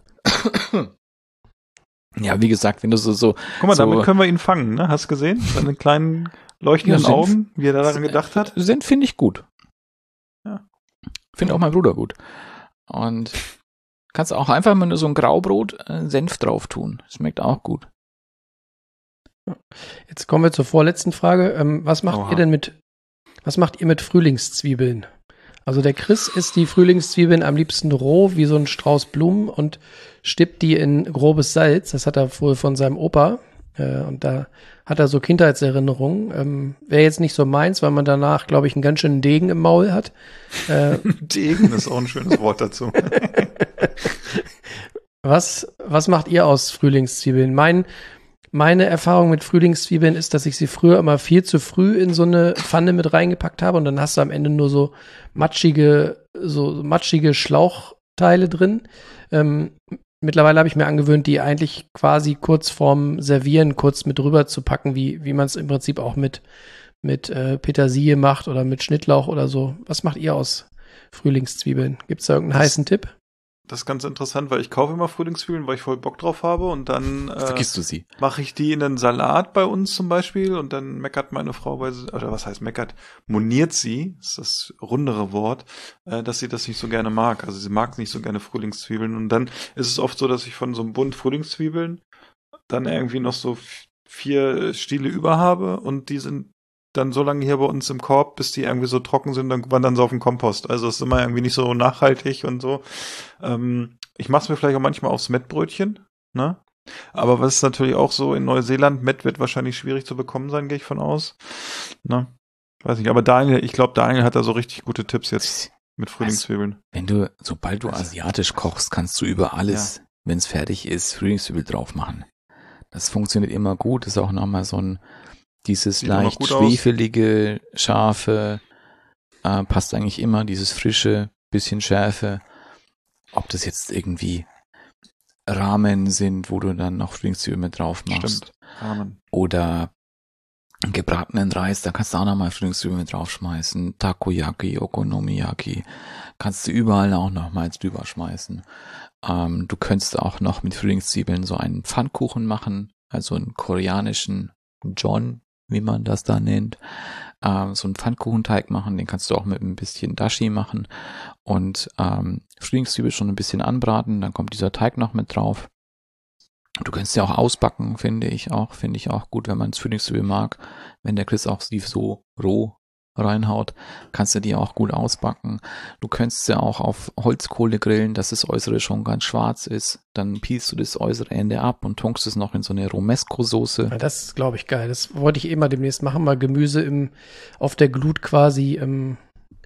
Ja, wie gesagt, wenn du so, so. Guck mal, so damit können wir ihn fangen, ne? Hast du gesehen? Seine kleinen leuchtenden ja, Senf, Augen, wie er daran gedacht hat? Senf finde ich gut. Ja. Finde auch mein Bruder gut. Und kannst auch einfach mal nur so ein Graubrot äh, Senf drauf tun. Schmeckt auch gut. Jetzt kommen wir zur vorletzten Frage. Ähm, was macht Oha. ihr denn mit, was macht ihr mit Frühlingszwiebeln? Also der Chris isst die Frühlingszwiebeln am liebsten roh, wie so ein Strauß Blumen und stippt die in grobes Salz. Das hat er wohl von seinem Opa. Äh, und da hat er so Kindheitserinnerungen. Ähm, Wäre jetzt nicht so meins, weil man danach, glaube ich, einen ganz schönen Degen im Maul hat. Äh, Degen ist auch ein schönes Wort dazu. was, was macht ihr aus Frühlingszwiebeln? Mein Meine Erfahrung mit Frühlingszwiebeln ist, dass ich sie früher immer viel zu früh in so eine Pfanne mit reingepackt habe und dann hast du am Ende nur so matschige, so matschige Schlauchteile drin. Ähm, mittlerweile habe ich mir angewöhnt, die eigentlich quasi kurz vorm Servieren kurz mit rüber zu packen, wie, wie man es im Prinzip auch mit, mit äh, Petersilie macht oder mit Schnittlauch oder so. Was macht ihr aus Frühlingszwiebeln? Gibt es da irgendeinen Das- heißen Tipp? Das ist ganz interessant, weil ich kaufe immer Frühlingszwiebeln, weil ich voll Bock drauf habe und dann äh, Vergisst du sie? mache ich die in einen Salat bei uns zum Beispiel und dann meckert meine Frau, weil sie, oder was heißt meckert, moniert sie, ist das rundere Wort, äh, dass sie das nicht so gerne mag. Also sie mag nicht so gerne Frühlingszwiebeln und dann ist es oft so, dass ich von so einem Bund Frühlingszwiebeln dann irgendwie noch so f- vier Stiele über habe und die sind dann so lange hier bei uns im Korb, bis die irgendwie so trocken sind, dann wandern sie auf den Kompost. Also es ist immer irgendwie nicht so nachhaltig und so. Ähm, ich mache es mir vielleicht auch manchmal aufs Mettbrötchen, ne? Aber was ist natürlich auch so, in Neuseeland, Mett wird wahrscheinlich schwierig zu bekommen sein, gehe ich von aus. Ne? Weiß nicht, aber Daniel, ich glaube, Daniel hat da so richtig gute Tipps jetzt mit Frühlingszwiebeln. Wenn du, sobald du asiatisch kochst, kannst du über alles, wenn es fertig ist, Frühlingszwiebel drauf machen. Das funktioniert immer gut. Das ist auch nochmal so ein, dieses Sieht auch noch leicht gut aus. schwefelige, scharfe, äh, passt eigentlich immer, dieses frische, bisschen Schärfe. Ob das jetzt irgendwie Ramen sind, wo du dann noch Frühlingszwiebeln mit drauf machst. Stimmt. Ramen. Oder gebratenen Reis, da kannst du auch nochmal Frühlingszwiebeln mit draufschmeißen. Takoyaki, Okonomiyaki, kannst du überall auch nochmals drüber schmeißen. Ähm, du könntest auch noch mit Frühlingszwiebeln so einen Pfannkuchen machen, also einen koreanischen John, wie man das da nennt. Ähm, so einen Pfannkuchenteig machen, den kannst du auch mit ein bisschen Dashi machen und ähm, Frühlingszwiebel schon ein bisschen anbraten, dann kommt dieser Teig noch mit drauf. Du kannst ja auch ausbacken, finde ich auch, finde ich auch gut, wenn man das Frühlingszwiebel mag. Wenn der Chris auch sie so roh reinhaut, kannst du die auch gut ausbacken. Du könntest ja auch auf Holzkohle grillen, dass das Äußere schon ganz schwarz ist. Dann pielst du das äußere Ende ab und tunkst es noch in so eine Romesco-Soße. Ja, das ist, glaube ich, geil. Das wollte ich eh mal demnächst machen, mal Gemüse im, auf der Glut quasi ähm,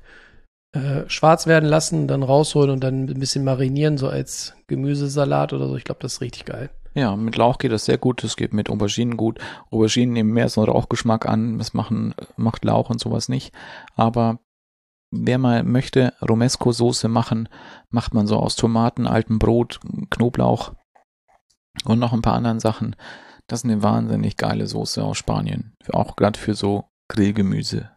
äh, schwarz werden lassen, dann rausholen und dann ein bisschen marinieren, so als Gemüsesalat oder so. Ich glaube, das ist richtig geil. Ja, mit Lauch geht das sehr gut, das geht mit Auberginen gut. Auberginen nehmen mehr so einen Rauchgeschmack an, das machen, macht Lauch und sowas nicht. Aber wer mal möchte, Romesco-Soße machen, macht man so aus Tomaten, altem Brot, Knoblauch und noch ein paar anderen Sachen. Das ist eine wahnsinnig geile Soße aus Spanien. Auch gerade für so Grillgemüse.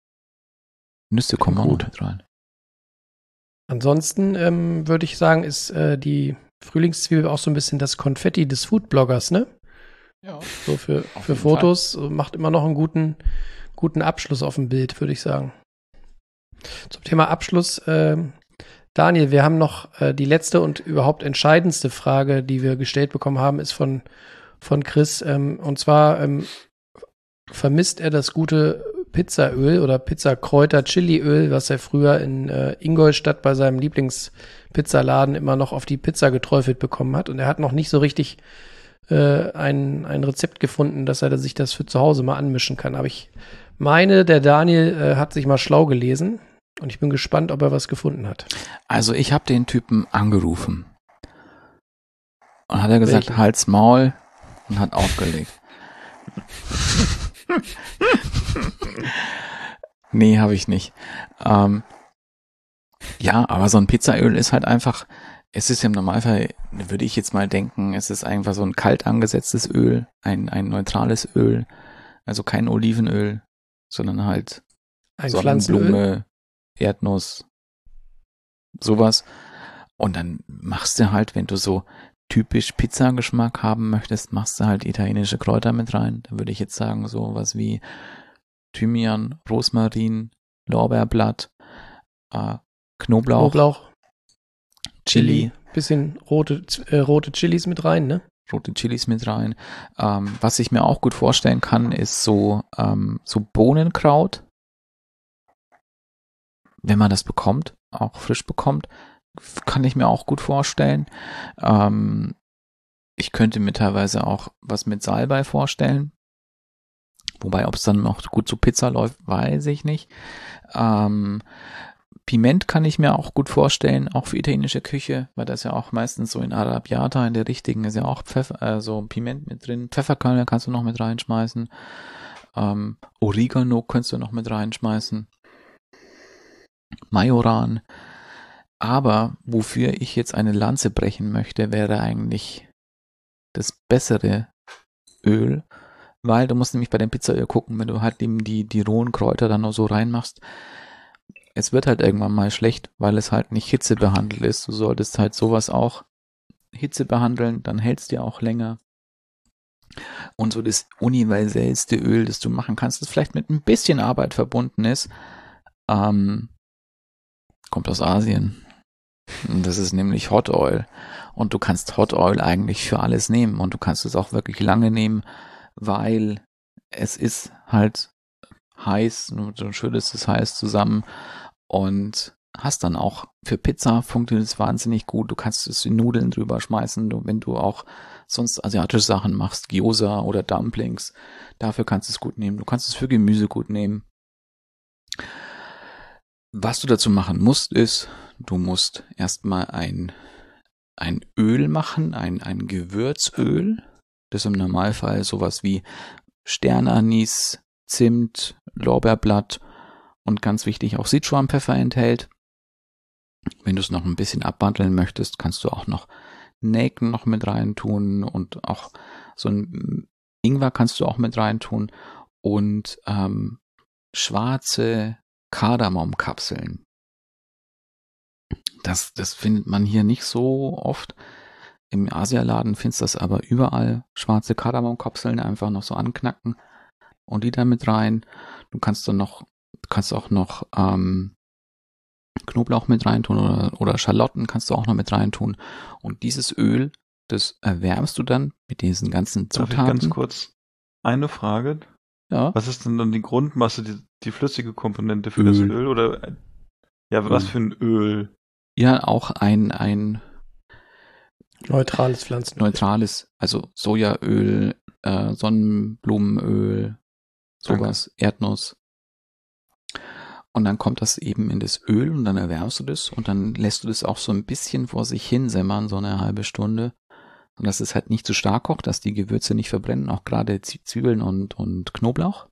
Nüsse kommen auch Gut. mit rein. Ansonsten ähm, würde ich sagen, ist äh, die Frühlingszwiebel auch so ein bisschen das Konfetti des Foodbloggers, ne? Ja. So für, für Fotos Fall. Macht immer noch einen guten, guten Abschluss auf dem Bild, würde ich sagen. Zum Thema Abschluss, äh, Daniel, wir haben noch äh, die letzte und überhaupt entscheidendste Frage, die wir gestellt bekommen haben, ist von, von Chris. Ähm, und zwar ähm, vermisst er das gute Pizzaöl oder Pizzakräuter-Chiliöl, was er früher in äh, Ingolstadt bei seinem Lieblingspizzaladen immer noch auf die Pizza geträufelt bekommen hat. Und er hat noch nicht so richtig äh, ein, ein Rezept gefunden, dass er sich das für zu Hause mal anmischen kann. Aber ich meine, der Daniel äh, hat sich mal schlau gelesen und ich bin gespannt, ob er was gefunden hat. Also ich habe den Typen angerufen und hat er gesagt, Welchen? Halt's Maul, und hat aufgelegt. Nee, habe ich nicht. Ähm, ja, aber so ein Pizzaöl ist halt einfach, es ist im Normalfall, würde ich jetzt mal denken, es ist einfach so ein kalt angesetztes Öl, ein, ein neutrales Öl, also kein Olivenöl, sondern halt Ein Sonnenblume, Pflanzenöl? Erdnuss, sowas. Und dann machst du halt, wenn du so typisch Pizzageschmack haben möchtest, machst du halt italienische Kräuter mit rein. Da würde ich jetzt sagen, so was wie Thymian, Rosmarin, Lorbeerblatt, äh, Knoblauch, Knoblauch, Chili, bisschen rote, äh, rote Chilis mit rein, ne? rote Chilis mit rein. Ähm, was ich mir auch gut vorstellen kann, ist so, ähm, so Bohnenkraut. Wenn man das bekommt, auch frisch bekommt, kann ich mir auch gut vorstellen. Ähm, ich könnte mir teilweise auch was mit Salbei vorstellen. Wobei, ob es dann noch gut zu Pizza läuft, weiß ich nicht. Ähm, Piment kann ich mir auch gut vorstellen, auch für italienische Küche, weil das ja auch meistens so in Arrabbiata, in der richtigen, ist ja auch Pfeffer, äh, so Piment mit drin. Pfefferkörner kannst du noch mit reinschmeißen. Ähm, Oregano kannst du noch mit reinschmeißen. Majoran. Aber wofür ich jetzt eine Lanze brechen möchte, wäre eigentlich das bessere Öl, weil du musst nämlich bei dem Pizzaöl gucken, wenn du halt eben die, die rohen Kräuter dann noch so reinmachst, es wird halt irgendwann mal schlecht, weil es halt nicht hitzebehandelt ist. Du solltest halt sowas auch Hitze behandeln, dann hält's dir auch länger. Und so das universellste Öl, das du machen kannst, das vielleicht mit ein bisschen Arbeit verbunden ist, ähm, kommt aus Asien. Und das ist nämlich Hot Oil. Und du kannst Hot Oil eigentlich für alles nehmen. Und du kannst es auch wirklich lange nehmen, weil es ist halt heiß. Du schüttest es heiß zusammen und hast dann auch für Pizza funktioniert es wahnsinnig gut. Du kannst es in Nudeln drüber schmeißen. Du, wenn du auch sonst asiatische Sachen machst, Gyoza oder Dumplings, dafür kannst du es gut nehmen. Du kannst es für Gemüse gut nehmen. Was du dazu machen musst, ist, du musst erstmal ein, ein Öl machen, ein, ein Gewürzöl. Das ist im Normalfall sowas wie Sternanis, Zimt, Lorbeerblatt und ganz wichtig auch Sichuanpfeffer enthält. Wenn du es noch ein bisschen abwandeln möchtest, kannst du auch noch Nelken noch mit reintun und auch so ein Ingwer kannst du auch mit reintun und ähm, schwarze Kardamomkapseln. Das, das findet man hier nicht so oft. Im Asialaden findest du das aber überall. Schwarze Kardamomkapseln einfach noch so anknacken und die da mit rein. Du kannst dann noch, du kannst auch noch ähm, Knoblauch mit reintun oder, oder Schalotten kannst du auch noch mit reintun. Und dieses Öl, das erwärmst du dann mit diesen ganzen Zutaten. Darf ich ganz kurz eine Frage? Ja. Was ist denn dann die Grundmasse, die, die flüssige Komponente für Öl. das Öl? Oder ja, was Öl. für ein Öl? Ja, auch ein, ein neutrales Pflanzenöl. Neutrales, also Sojaöl, äh, Sonnenblumenöl, sowas, Danke. Erdnuss. Und dann kommt das eben in das Öl und dann erwärmst du das und dann lässt du das auch so ein bisschen vor sich hin simmern, so eine halbe Stunde. Und dass es halt nicht zu stark kocht, dass die Gewürze nicht verbrennen, auch gerade Zwiebeln und, und Knoblauch.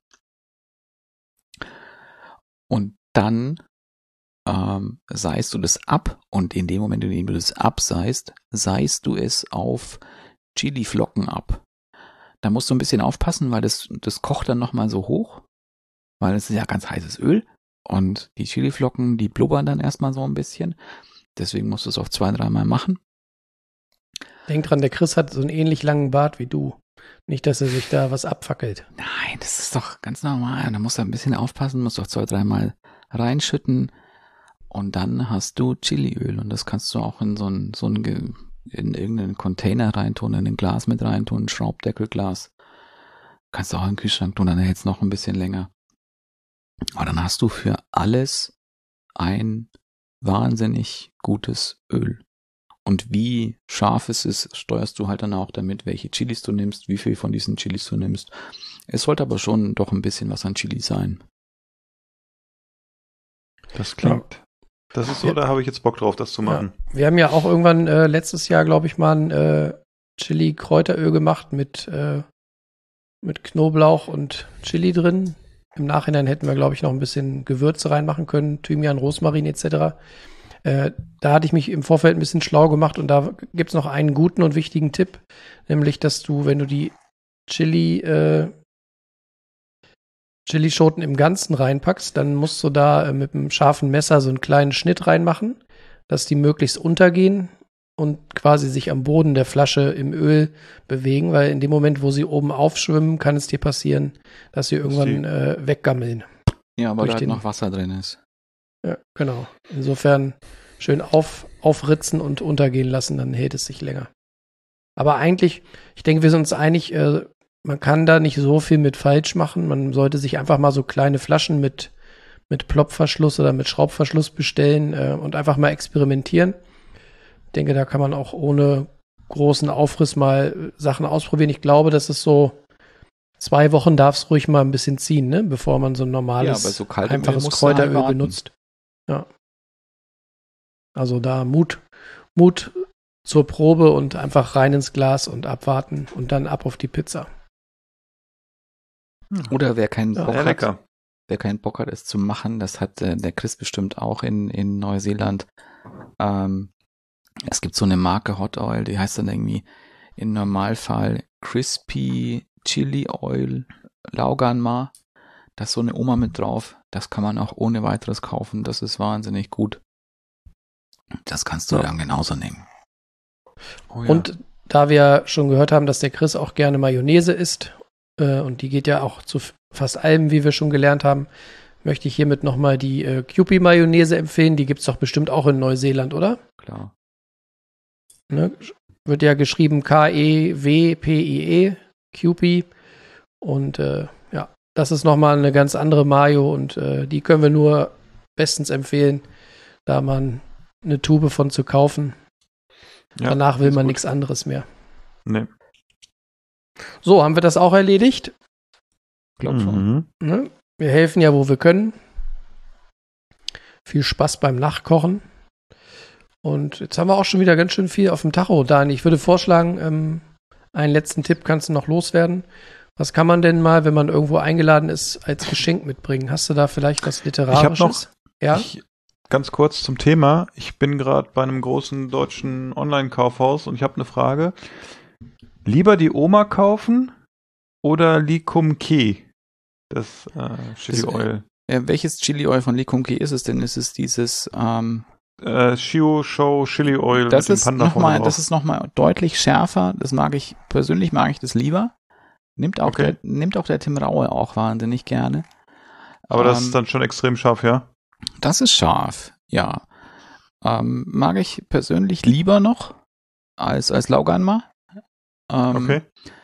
Und dann ähm, seist du das ab und in dem Moment, in dem du das abseist, seist du es auf Chiliflocken ab. Da musst du ein bisschen aufpassen, weil das, das kocht dann nochmal so hoch, weil es ist ja ganz heißes Öl und die Chiliflocken, die blubbern dann erstmal so ein bisschen. Deswegen musst du es auf zwei, dreimal machen. Denk dran, der Chris hat so einen ähnlich langen Bart wie du. Nicht, dass er sich da was abfackelt. Nein, das ist doch ganz normal. Da musst du ein bisschen aufpassen, musst doch zwei, dreimal reinschütten und dann hast du Chiliöl und das kannst du auch in so ein, so ein Ge- in irgendeinen Container reintun, in ein Glas mit reintun, ein Schraubdeckelglas. Kannst du auch in den Kühlschrank tun, dann hält es noch ein bisschen länger. Aber dann hast du für alles ein wahnsinnig gutes Öl. Und wie scharf es ist, steuerst du halt dann auch damit, welche Chilis du nimmst, wie viel von diesen Chilis du nimmst. Es sollte aber schon doch ein bisschen was an Chili sein. Das klingt. Ja. Das ist so, ja. Da habe ich jetzt Bock drauf, das zu machen. Ja. Wir haben ja auch irgendwann äh, letztes Jahr, glaube ich, mal ein äh, Chili-Kräuteröl gemacht mit, äh, mit Knoblauch und Chili drin. Im Nachhinein hätten wir, glaube ich, noch ein bisschen Gewürze reinmachen können, Thymian, Rosmarin et cetera. Äh, da hatte ich mich im Vorfeld ein bisschen schlau gemacht und da gibt es noch einen guten und wichtigen Tipp, nämlich, dass du, wenn du die Chili, äh, Chilischoten im Ganzen reinpackst, dann musst du da äh, mit einem scharfen Messer so einen kleinen Schnitt reinmachen, dass die möglichst untergehen und quasi sich am Boden der Flasche im Öl bewegen, weil in dem Moment, wo sie oben aufschwimmen, kann es dir passieren, dass sie irgendwann äh, weggammeln. Ja, aber da halt noch Wasser drin ist. Ja, genau. Insofern schön auf, aufritzen und untergehen lassen, dann hält es sich länger. Aber eigentlich, ich denke, wir sind uns einig, äh, man kann da nicht so viel mit falsch machen. Man sollte sich einfach mal so kleine Flaschen mit, mit Plopverschluss oder mit Schraubverschluss bestellen äh, und einfach mal experimentieren. Ich denke, da kann man auch ohne großen Aufriss mal Sachen ausprobieren. Ich glaube, das ist so, zwei Wochen darf es ruhig mal ein bisschen ziehen, ne? Bevor man so ein normales, ja, so einfaches Kräuteröl halt benutzt. Ja. Also da Mut, Mut zur Probe und einfach rein ins Glas und abwarten und dann ab auf die Pizza. Oder wer keinen ja, Bock hat, lecker. wer keinen Bock hat, es zu machen, das hat äh, der Chris bestimmt auch in, in Neuseeland. Ähm, es gibt so eine Marke Hot Oil, die heißt dann irgendwie im Normalfall Crispy Chili Oil Lauganma. Da ist so eine Oma mit drauf. Das kann man auch ohne weiteres kaufen. Das ist wahnsinnig gut. Das kannst du ja. dann genauso nehmen. Oh ja. Und da wir schon gehört haben, dass der Chris auch gerne Mayonnaise isst, äh, und die geht ja auch zu fast allem, wie wir schon gelernt haben, möchte ich hiermit nochmal die äh, Kewpie-Mayonnaise empfehlen. Die gibt es doch bestimmt auch in Neuseeland, oder? Klar. Ne? Wird ja geschrieben K E W P I E, Kewpie. Und äh, ja, das ist nochmal eine ganz andere Mayo und äh, die können wir nur bestens empfehlen, da man eine Tube von zu kaufen. Ja, danach will man nichts anderes mehr. Nee. So, haben wir das auch erledigt? Glaub schon. Mhm. Ne? Wir helfen ja, wo wir können. Viel Spaß beim Nachkochen. Und jetzt haben wir auch schon wieder ganz schön viel auf dem Tacho. Dani, ich würde vorschlagen, ähm, einen letzten Tipp kannst du noch loswerden. Was kann man denn mal, wenn man irgendwo eingeladen ist, als Geschenk mitbringen? Hast du da vielleicht was Literarisches? Ich habe noch, ja? ich, ganz kurz zum Thema. Ich bin gerade bei einem großen deutschen Online-Kaufhaus und ich habe eine Frage. Lieber die Oma kaufen oder Lee Kum Kee? Das äh, Chili das, Oil. Äh, welches Chili Oil von Lee Kum Kee ist es denn? Ist es dieses ähm, äh, Shio Show Chili Oil das mit ist dem Panda noch mal, drauf. Das ist nochmal deutlich schärfer. Das mag ich, persönlich mag ich das lieber. Nimmt auch, Okay. der, nimmt auch der Tim Raue auch wahnsinnig gerne. Aber das Ähm, ist dann schon extrem scharf, ja? Das ist scharf, ja. Ähm, mag ich persönlich lieber noch als, als Lauganma. Ähm, Okay.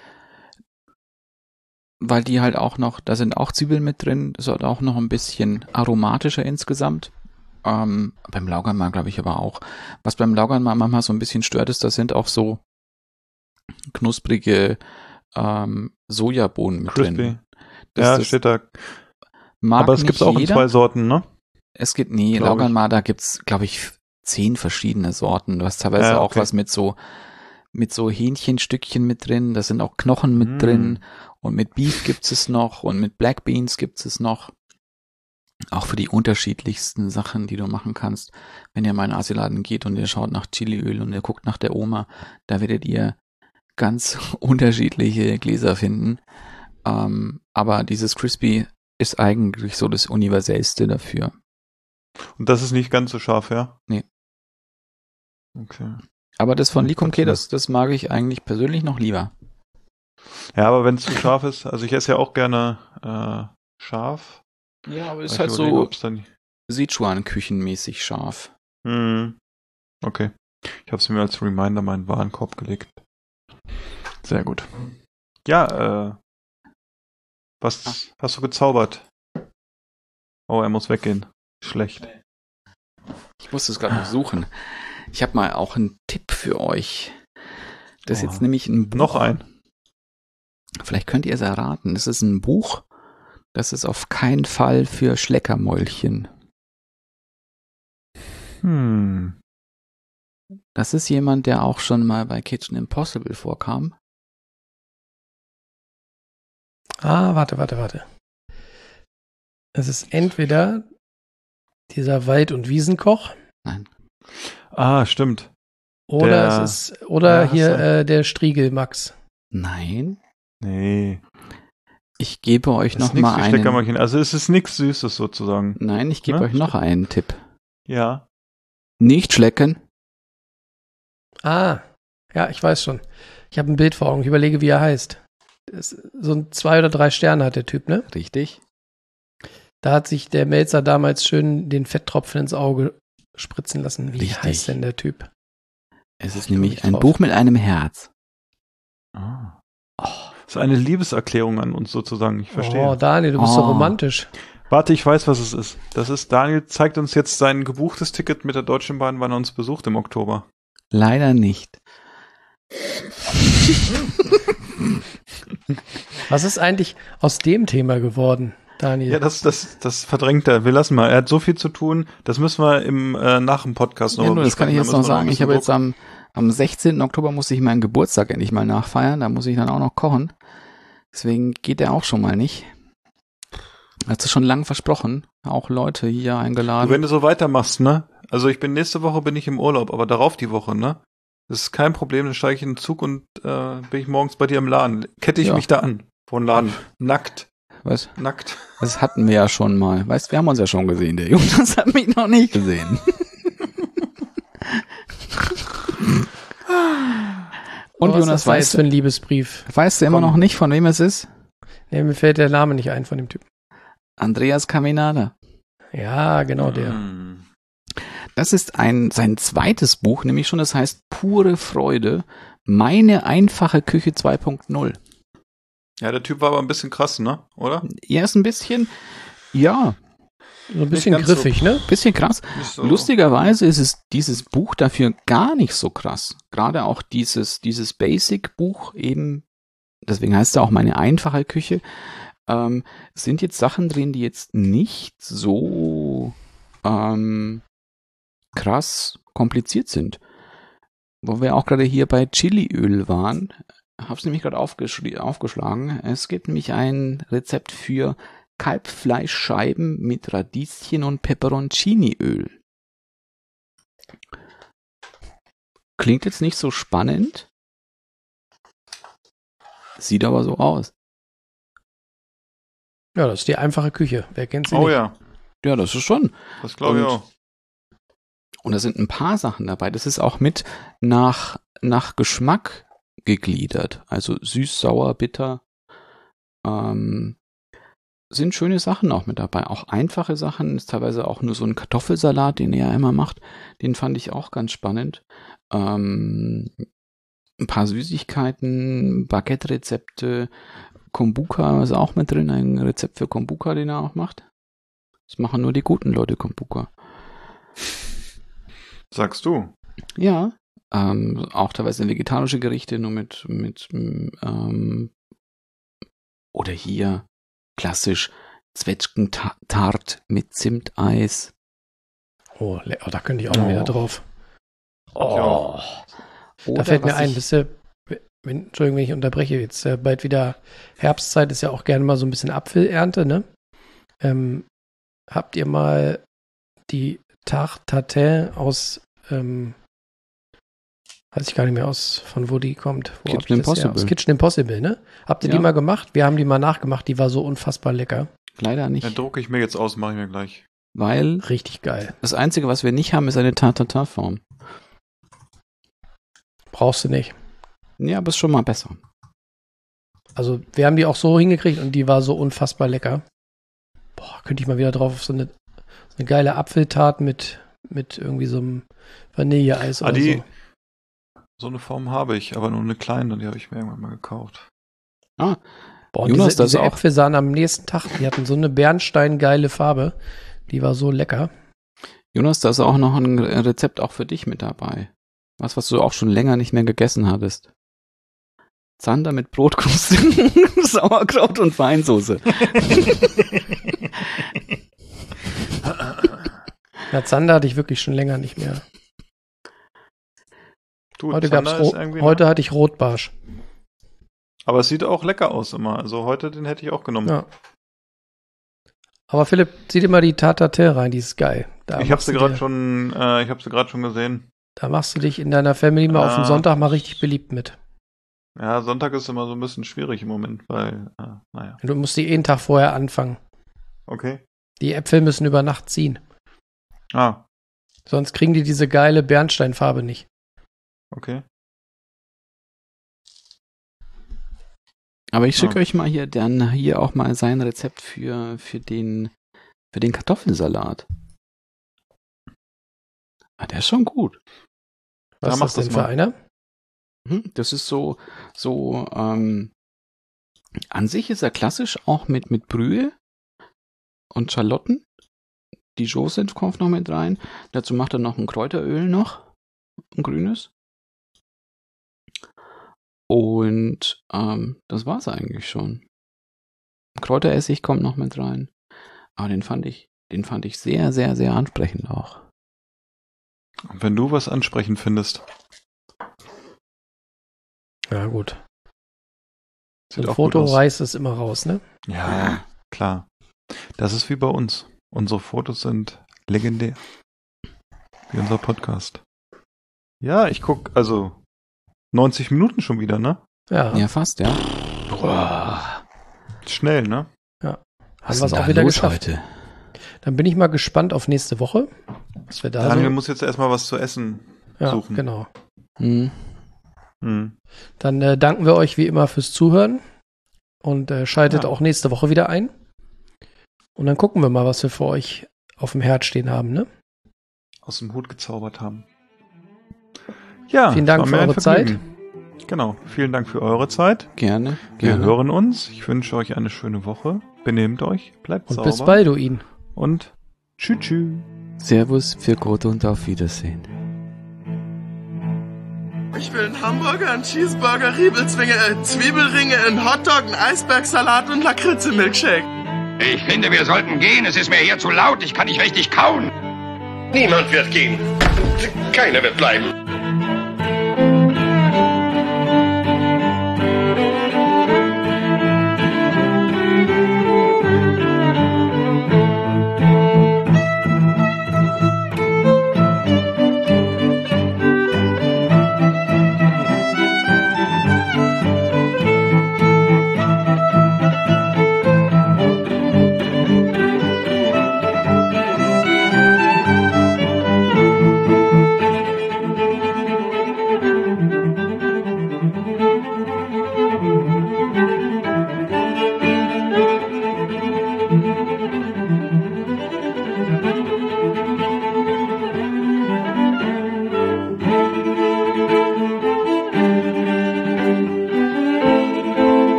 Weil die halt auch noch, da sind auch Zwiebeln mit drin, ist halt auch noch ein bisschen aromatischer insgesamt. Ähm, beim Lauganma glaube ich aber auch. Was beim Lauganma manchmal so ein bisschen stört ist, da sind auch so knusprige ähm, Sojabohnen mit Crispy. drin. Das, Ja, das steht da. mag Aber es nicht gibt auch in jeder. zwei Sorten, ne? Es gibt, nee, Glaub ich. Lauganma, da gibt's, glaube ich, zehn verschiedene Sorten. Du hast teilweise Ja, auch okay. was mit so, mit so Hähnchenstückchen mit drin, da sind auch Knochen mit Mm. drin und mit Beef gibt's es noch und mit Black Beans gibt's es noch. Auch für die unterschiedlichsten Sachen, die du machen kannst. Wenn ihr mal in den Asialaden geht und ihr schaut nach Chiliöl und ihr guckt nach der Oma, da werdet ihr ganz unterschiedliche Gläser finden. Ähm, aber dieses Crispy ist eigentlich so das Universellste dafür. Und das ist nicht ganz so scharf, ja? Nee. Okay. Aber das von Likumke, das, das mag ich eigentlich persönlich noch lieber. Ja, aber wenn es zu scharf ist, also ich esse ja auch gerne äh, scharf. Ja, aber es ist halt so Sichuan-Küchenmäßig scharf. Hm. Okay. Ich habe es mir als Reminder in meinen Warenkorb gelegt. Sehr gut. Ja, äh, was Ach. hast du gezaubert? Oh, er muss weggehen. Schlecht. Ich muss es gerade noch suchen. Ich habe mal auch einen Tipp für euch. Das ist oh. jetzt nämlich ein Buch. Noch ein. Vielleicht könnt ihr es erraten. Das ist ein Buch, das ist auf keinen Fall für Schleckermäulchen. Hm. Das ist jemand, der auch schon mal bei Kitchen Impossible vorkam. Ah, warte, warte, warte. Es ist entweder dieser Wald- und Wiesenkoch. Nein. Ah, stimmt. Oder der, es ist, oder ja, hier äh, der Striegel Max. Nein. Nee. Ich gebe euch das noch mal einen. Also es ist nichts Süßes sozusagen. Nein, ich gebe ja? euch noch einen Tipp. Ja. Nicht schlecken. Ah, ja, ich weiß schon. Ich habe ein Bild vor Augen. Ich überlege, wie er heißt. Das, so ein zwei oder drei Sterne hat der Typ, ne? Richtig. Da hat sich der Melzer damals schön den Fetttropfen ins Auge spritzen lassen. Wie Richtig. heißt denn der Typ? Es ist ich nämlich ein drauf. Buch mit einem Herz. Ah. Oh. Das ist eine Liebeserklärung an uns sozusagen. Ich verstehe. Oh, Daniel, du bist oh. so romantisch. Warte, ich weiß, was es ist. Das ist, Daniel zeigt uns jetzt sein gebuchtes Ticket mit der Deutschen Bahn, wann er uns besucht im Oktober. Leider nicht. Was ist eigentlich aus dem Thema geworden, Daniel? Ja, das, das, das verdrängt er. Wir lassen mal. Er hat so viel zu tun. Das müssen wir im äh, nach dem Podcast noch ja, nur, das kann ich jetzt noch sagen. Ich habe jetzt am, am sechzehnten Oktober muss ich meinen Geburtstag endlich mal nachfeiern. Da muss ich dann auch noch kochen. Deswegen geht er auch schon mal nicht. Hat es schon lange versprochen. Auch Leute hier eingeladen. Du, wenn du so weitermachst, ne? Also ich bin nächste Woche bin ich im Urlaub, aber darauf die Woche, ne? Das ist kein Problem, dann steige ich in den Zug und äh, bin ich morgens bei dir im Laden. Kette ich ja. mich da an vor den Laden. Nackt. Was? Nackt. Das hatten wir ja schon mal. Weißt, wir haben uns ja schon gesehen. Der Jonas hat mich noch nicht gesehen. Und oh, Jonas, weißt du, für ein Liebesbrief? Weißt du immer Komm. noch nicht, von wem es ist? Nee, mir fällt der Name nicht ein von dem Typen. Andreas Caminada. Ja, genau der. Mm. Das ist ein sein zweites Buch, nämlich schon, das heißt Pure Freude, meine einfache Küche zwei Punkt null. Ja, der Typ war aber ein bisschen krass, ne? Oder? Er ist ein bisschen, ja. So ein bisschen griffig, so, ne? Bisschen krass. So. Lustigerweise ist es dieses Buch dafür gar nicht so krass. Gerade auch dieses, dieses Basic-Buch eben, deswegen heißt es auch meine einfache Küche, ähm, sind jetzt Sachen drin, die jetzt nicht so ähm, krass kompliziert sind. Wo wir auch gerade hier bei Chiliöl waren, habe es nämlich gerade aufgeschlagen. Es gibt nämlich ein Rezept für Kalbfleischscheiben mit Radieschen und Peperonciniöl. Klingt jetzt nicht so spannend, sieht aber so aus. Ja, das ist die einfache Küche. Wer kennt sie oh, nicht? Oh ja. Ja, das ist schon. Das glaube ich auch. Und da sind ein paar Sachen dabei. Das ist auch mit nach, nach Geschmack gegliedert. Also süß, sauer, bitter. Ähm, sind schöne Sachen auch mit dabei. Auch einfache Sachen. Ist teilweise auch nur so ein Kartoffelsalat, den er immer macht. Den fand ich auch ganz spannend. Ähm, ein paar Süßigkeiten, Baguette-Rezepte, Kombucha ist auch mit drin. Ein Rezept für Kombucha, den er auch macht. Das machen nur die guten Leute Kombucha. Sagst du? Ja, ähm, auch teilweise vegetarische Gerichte, nur mit, mit ähm, oder hier klassisch Zwetschgentart mit Zimteis. Oh, oh, da könnte ich auch noch oh. wieder drauf. Oh. Da fällt mir ein, wisst ihr, wenn, Entschuldigung, wenn ich unterbreche, jetzt äh, bald wieder Herbstzeit, ist ja auch gerne mal so ein bisschen Apfelernte, ne? Ähm, habt ihr mal die Tarte Tatin aus, ähm, weiß ich gar nicht mehr aus, von wo die kommt. Wo Kitchen Impossible. Aus Kitchen Impossible, ne? Habt ihr ja. die mal gemacht? Wir haben die mal nachgemacht, die war so unfassbar lecker. Leider nicht. Dann drucke ich mir jetzt aus, mache ich mir gleich. Weil richtig geil. Das Einzige, was wir nicht haben, ist eine Tarte Tatin-Form. Brauchst du nicht. Ja, aber ist schon mal besser. Also wir haben die auch so hingekriegt und die war so unfassbar lecker. Boah, könnte ich mal wieder drauf auf so eine, so eine geile Apfeltat mit, mit irgendwie so einem Vanilleeis ah, oder die, so. So eine Form habe ich, aber nur eine kleine, die habe ich mir irgendwann mal gekauft. Ah, Boah, und Jonas, diese, das diese auch. Äpfel sahen am nächsten Tag, die hatten so eine bernsteingeile Farbe. Die war so lecker. Jonas, da ist auch noch ein Rezept auch für dich mit dabei. Was, was du auch schon länger nicht mehr gegessen hattest. Zander mit Brotkruste, Sauerkraut und Weinsoße. Ja, Zander hatte ich wirklich schon länger nicht mehr. Du, Heute, Zander gab's ist Ro- irgendwie heute noch- hatte ich Rotbarsch. Aber es sieht auch lecker aus immer. Also heute, den hätte ich auch genommen. Ja. Aber Philipp, zieh dir mal die Tatatel rein, die ist geil. Da ich habe machst sie du gerade dir- schon, äh, ich habe sie gerade schon gesehen. Da machst du dich in deiner Family mal auf den Ah. Sonntag mal richtig beliebt mit. Ja, Sonntag ist immer so ein bisschen schwierig im Moment, weil, äh, naja. Du musst die einen Tag vorher anfangen. Okay. Die Äpfel müssen über Nacht ziehen. Ah, Sonst kriegen die diese geile Bernsteinfarbe nicht. okay. Aber ich schicke Ja. euch mal hier dann hier auch mal sein Rezept für, für den, für den Kartoffelsalat. Ah, der ist schon gut. Was Ja, ist mach das denn das für mal. einer? Mhm, Das ist so, so, ähm, an sich ist er klassisch auch mit, mit Brühe und Schalotten. Dijon-Senf kommt noch mit rein. Dazu macht er noch ein Kräuteröl noch. Ein grünes. Und, ähm, das war's eigentlich schon. Kräuteressig kommt noch mit rein. Aber den fand ich, den fand ich sehr, sehr, sehr ansprechend auch. Und wenn du was ansprechend findest, Ja, gut. So sieht ein auch Foto gut aus. reißt es immer raus, ne? Ja, klar. Das ist wie bei uns. Unsere Fotos sind legendär. Wie unser Podcast. Ja, ich guck, also neunzig Minuten schon wieder, ne? Ja. Ja, fast, ja. Boah. Schnell, ne? Haben Was wir ist es denn auch da wieder los geschafft. heute? Dann bin ich mal gespannt auf nächste Woche. Was wir da Daniel so. muss jetzt erstmal was zu essen Ja, suchen. genau. Hm. Hm. Dann äh, danken wir euch wie immer fürs Zuhören und äh, schaltet Ja. auch nächste Woche wieder ein. Und dann gucken wir mal, was wir für euch auf dem Herd stehen haben, ne? Aus dem Hut gezaubert haben. Ja, Vielen es Dank war für mir ein eure Vergnügen. Genau, vielen Dank für eure Zeit. Gerne, Wir gerne. hören uns. Ich wünsche euch eine schöne Woche. Benehmt euch, bleibt Und sauber. bis bald, ihn. Und tschüss, tschüss. Servus, für Gott und auf Wiedersehen. Ich will einen Hamburger, einen Cheeseburger, Riebelzwinge, äh, Zwiebelringe, einen Hotdog, einen Eisbergsalat und Lakritze-Milkshake. Ich finde, wir sollten gehen. Es ist mir hier zu laut. Ich kann nicht richtig kauen. Niemand wird gehen. Keiner wird bleiben.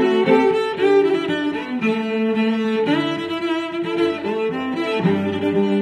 Thank you.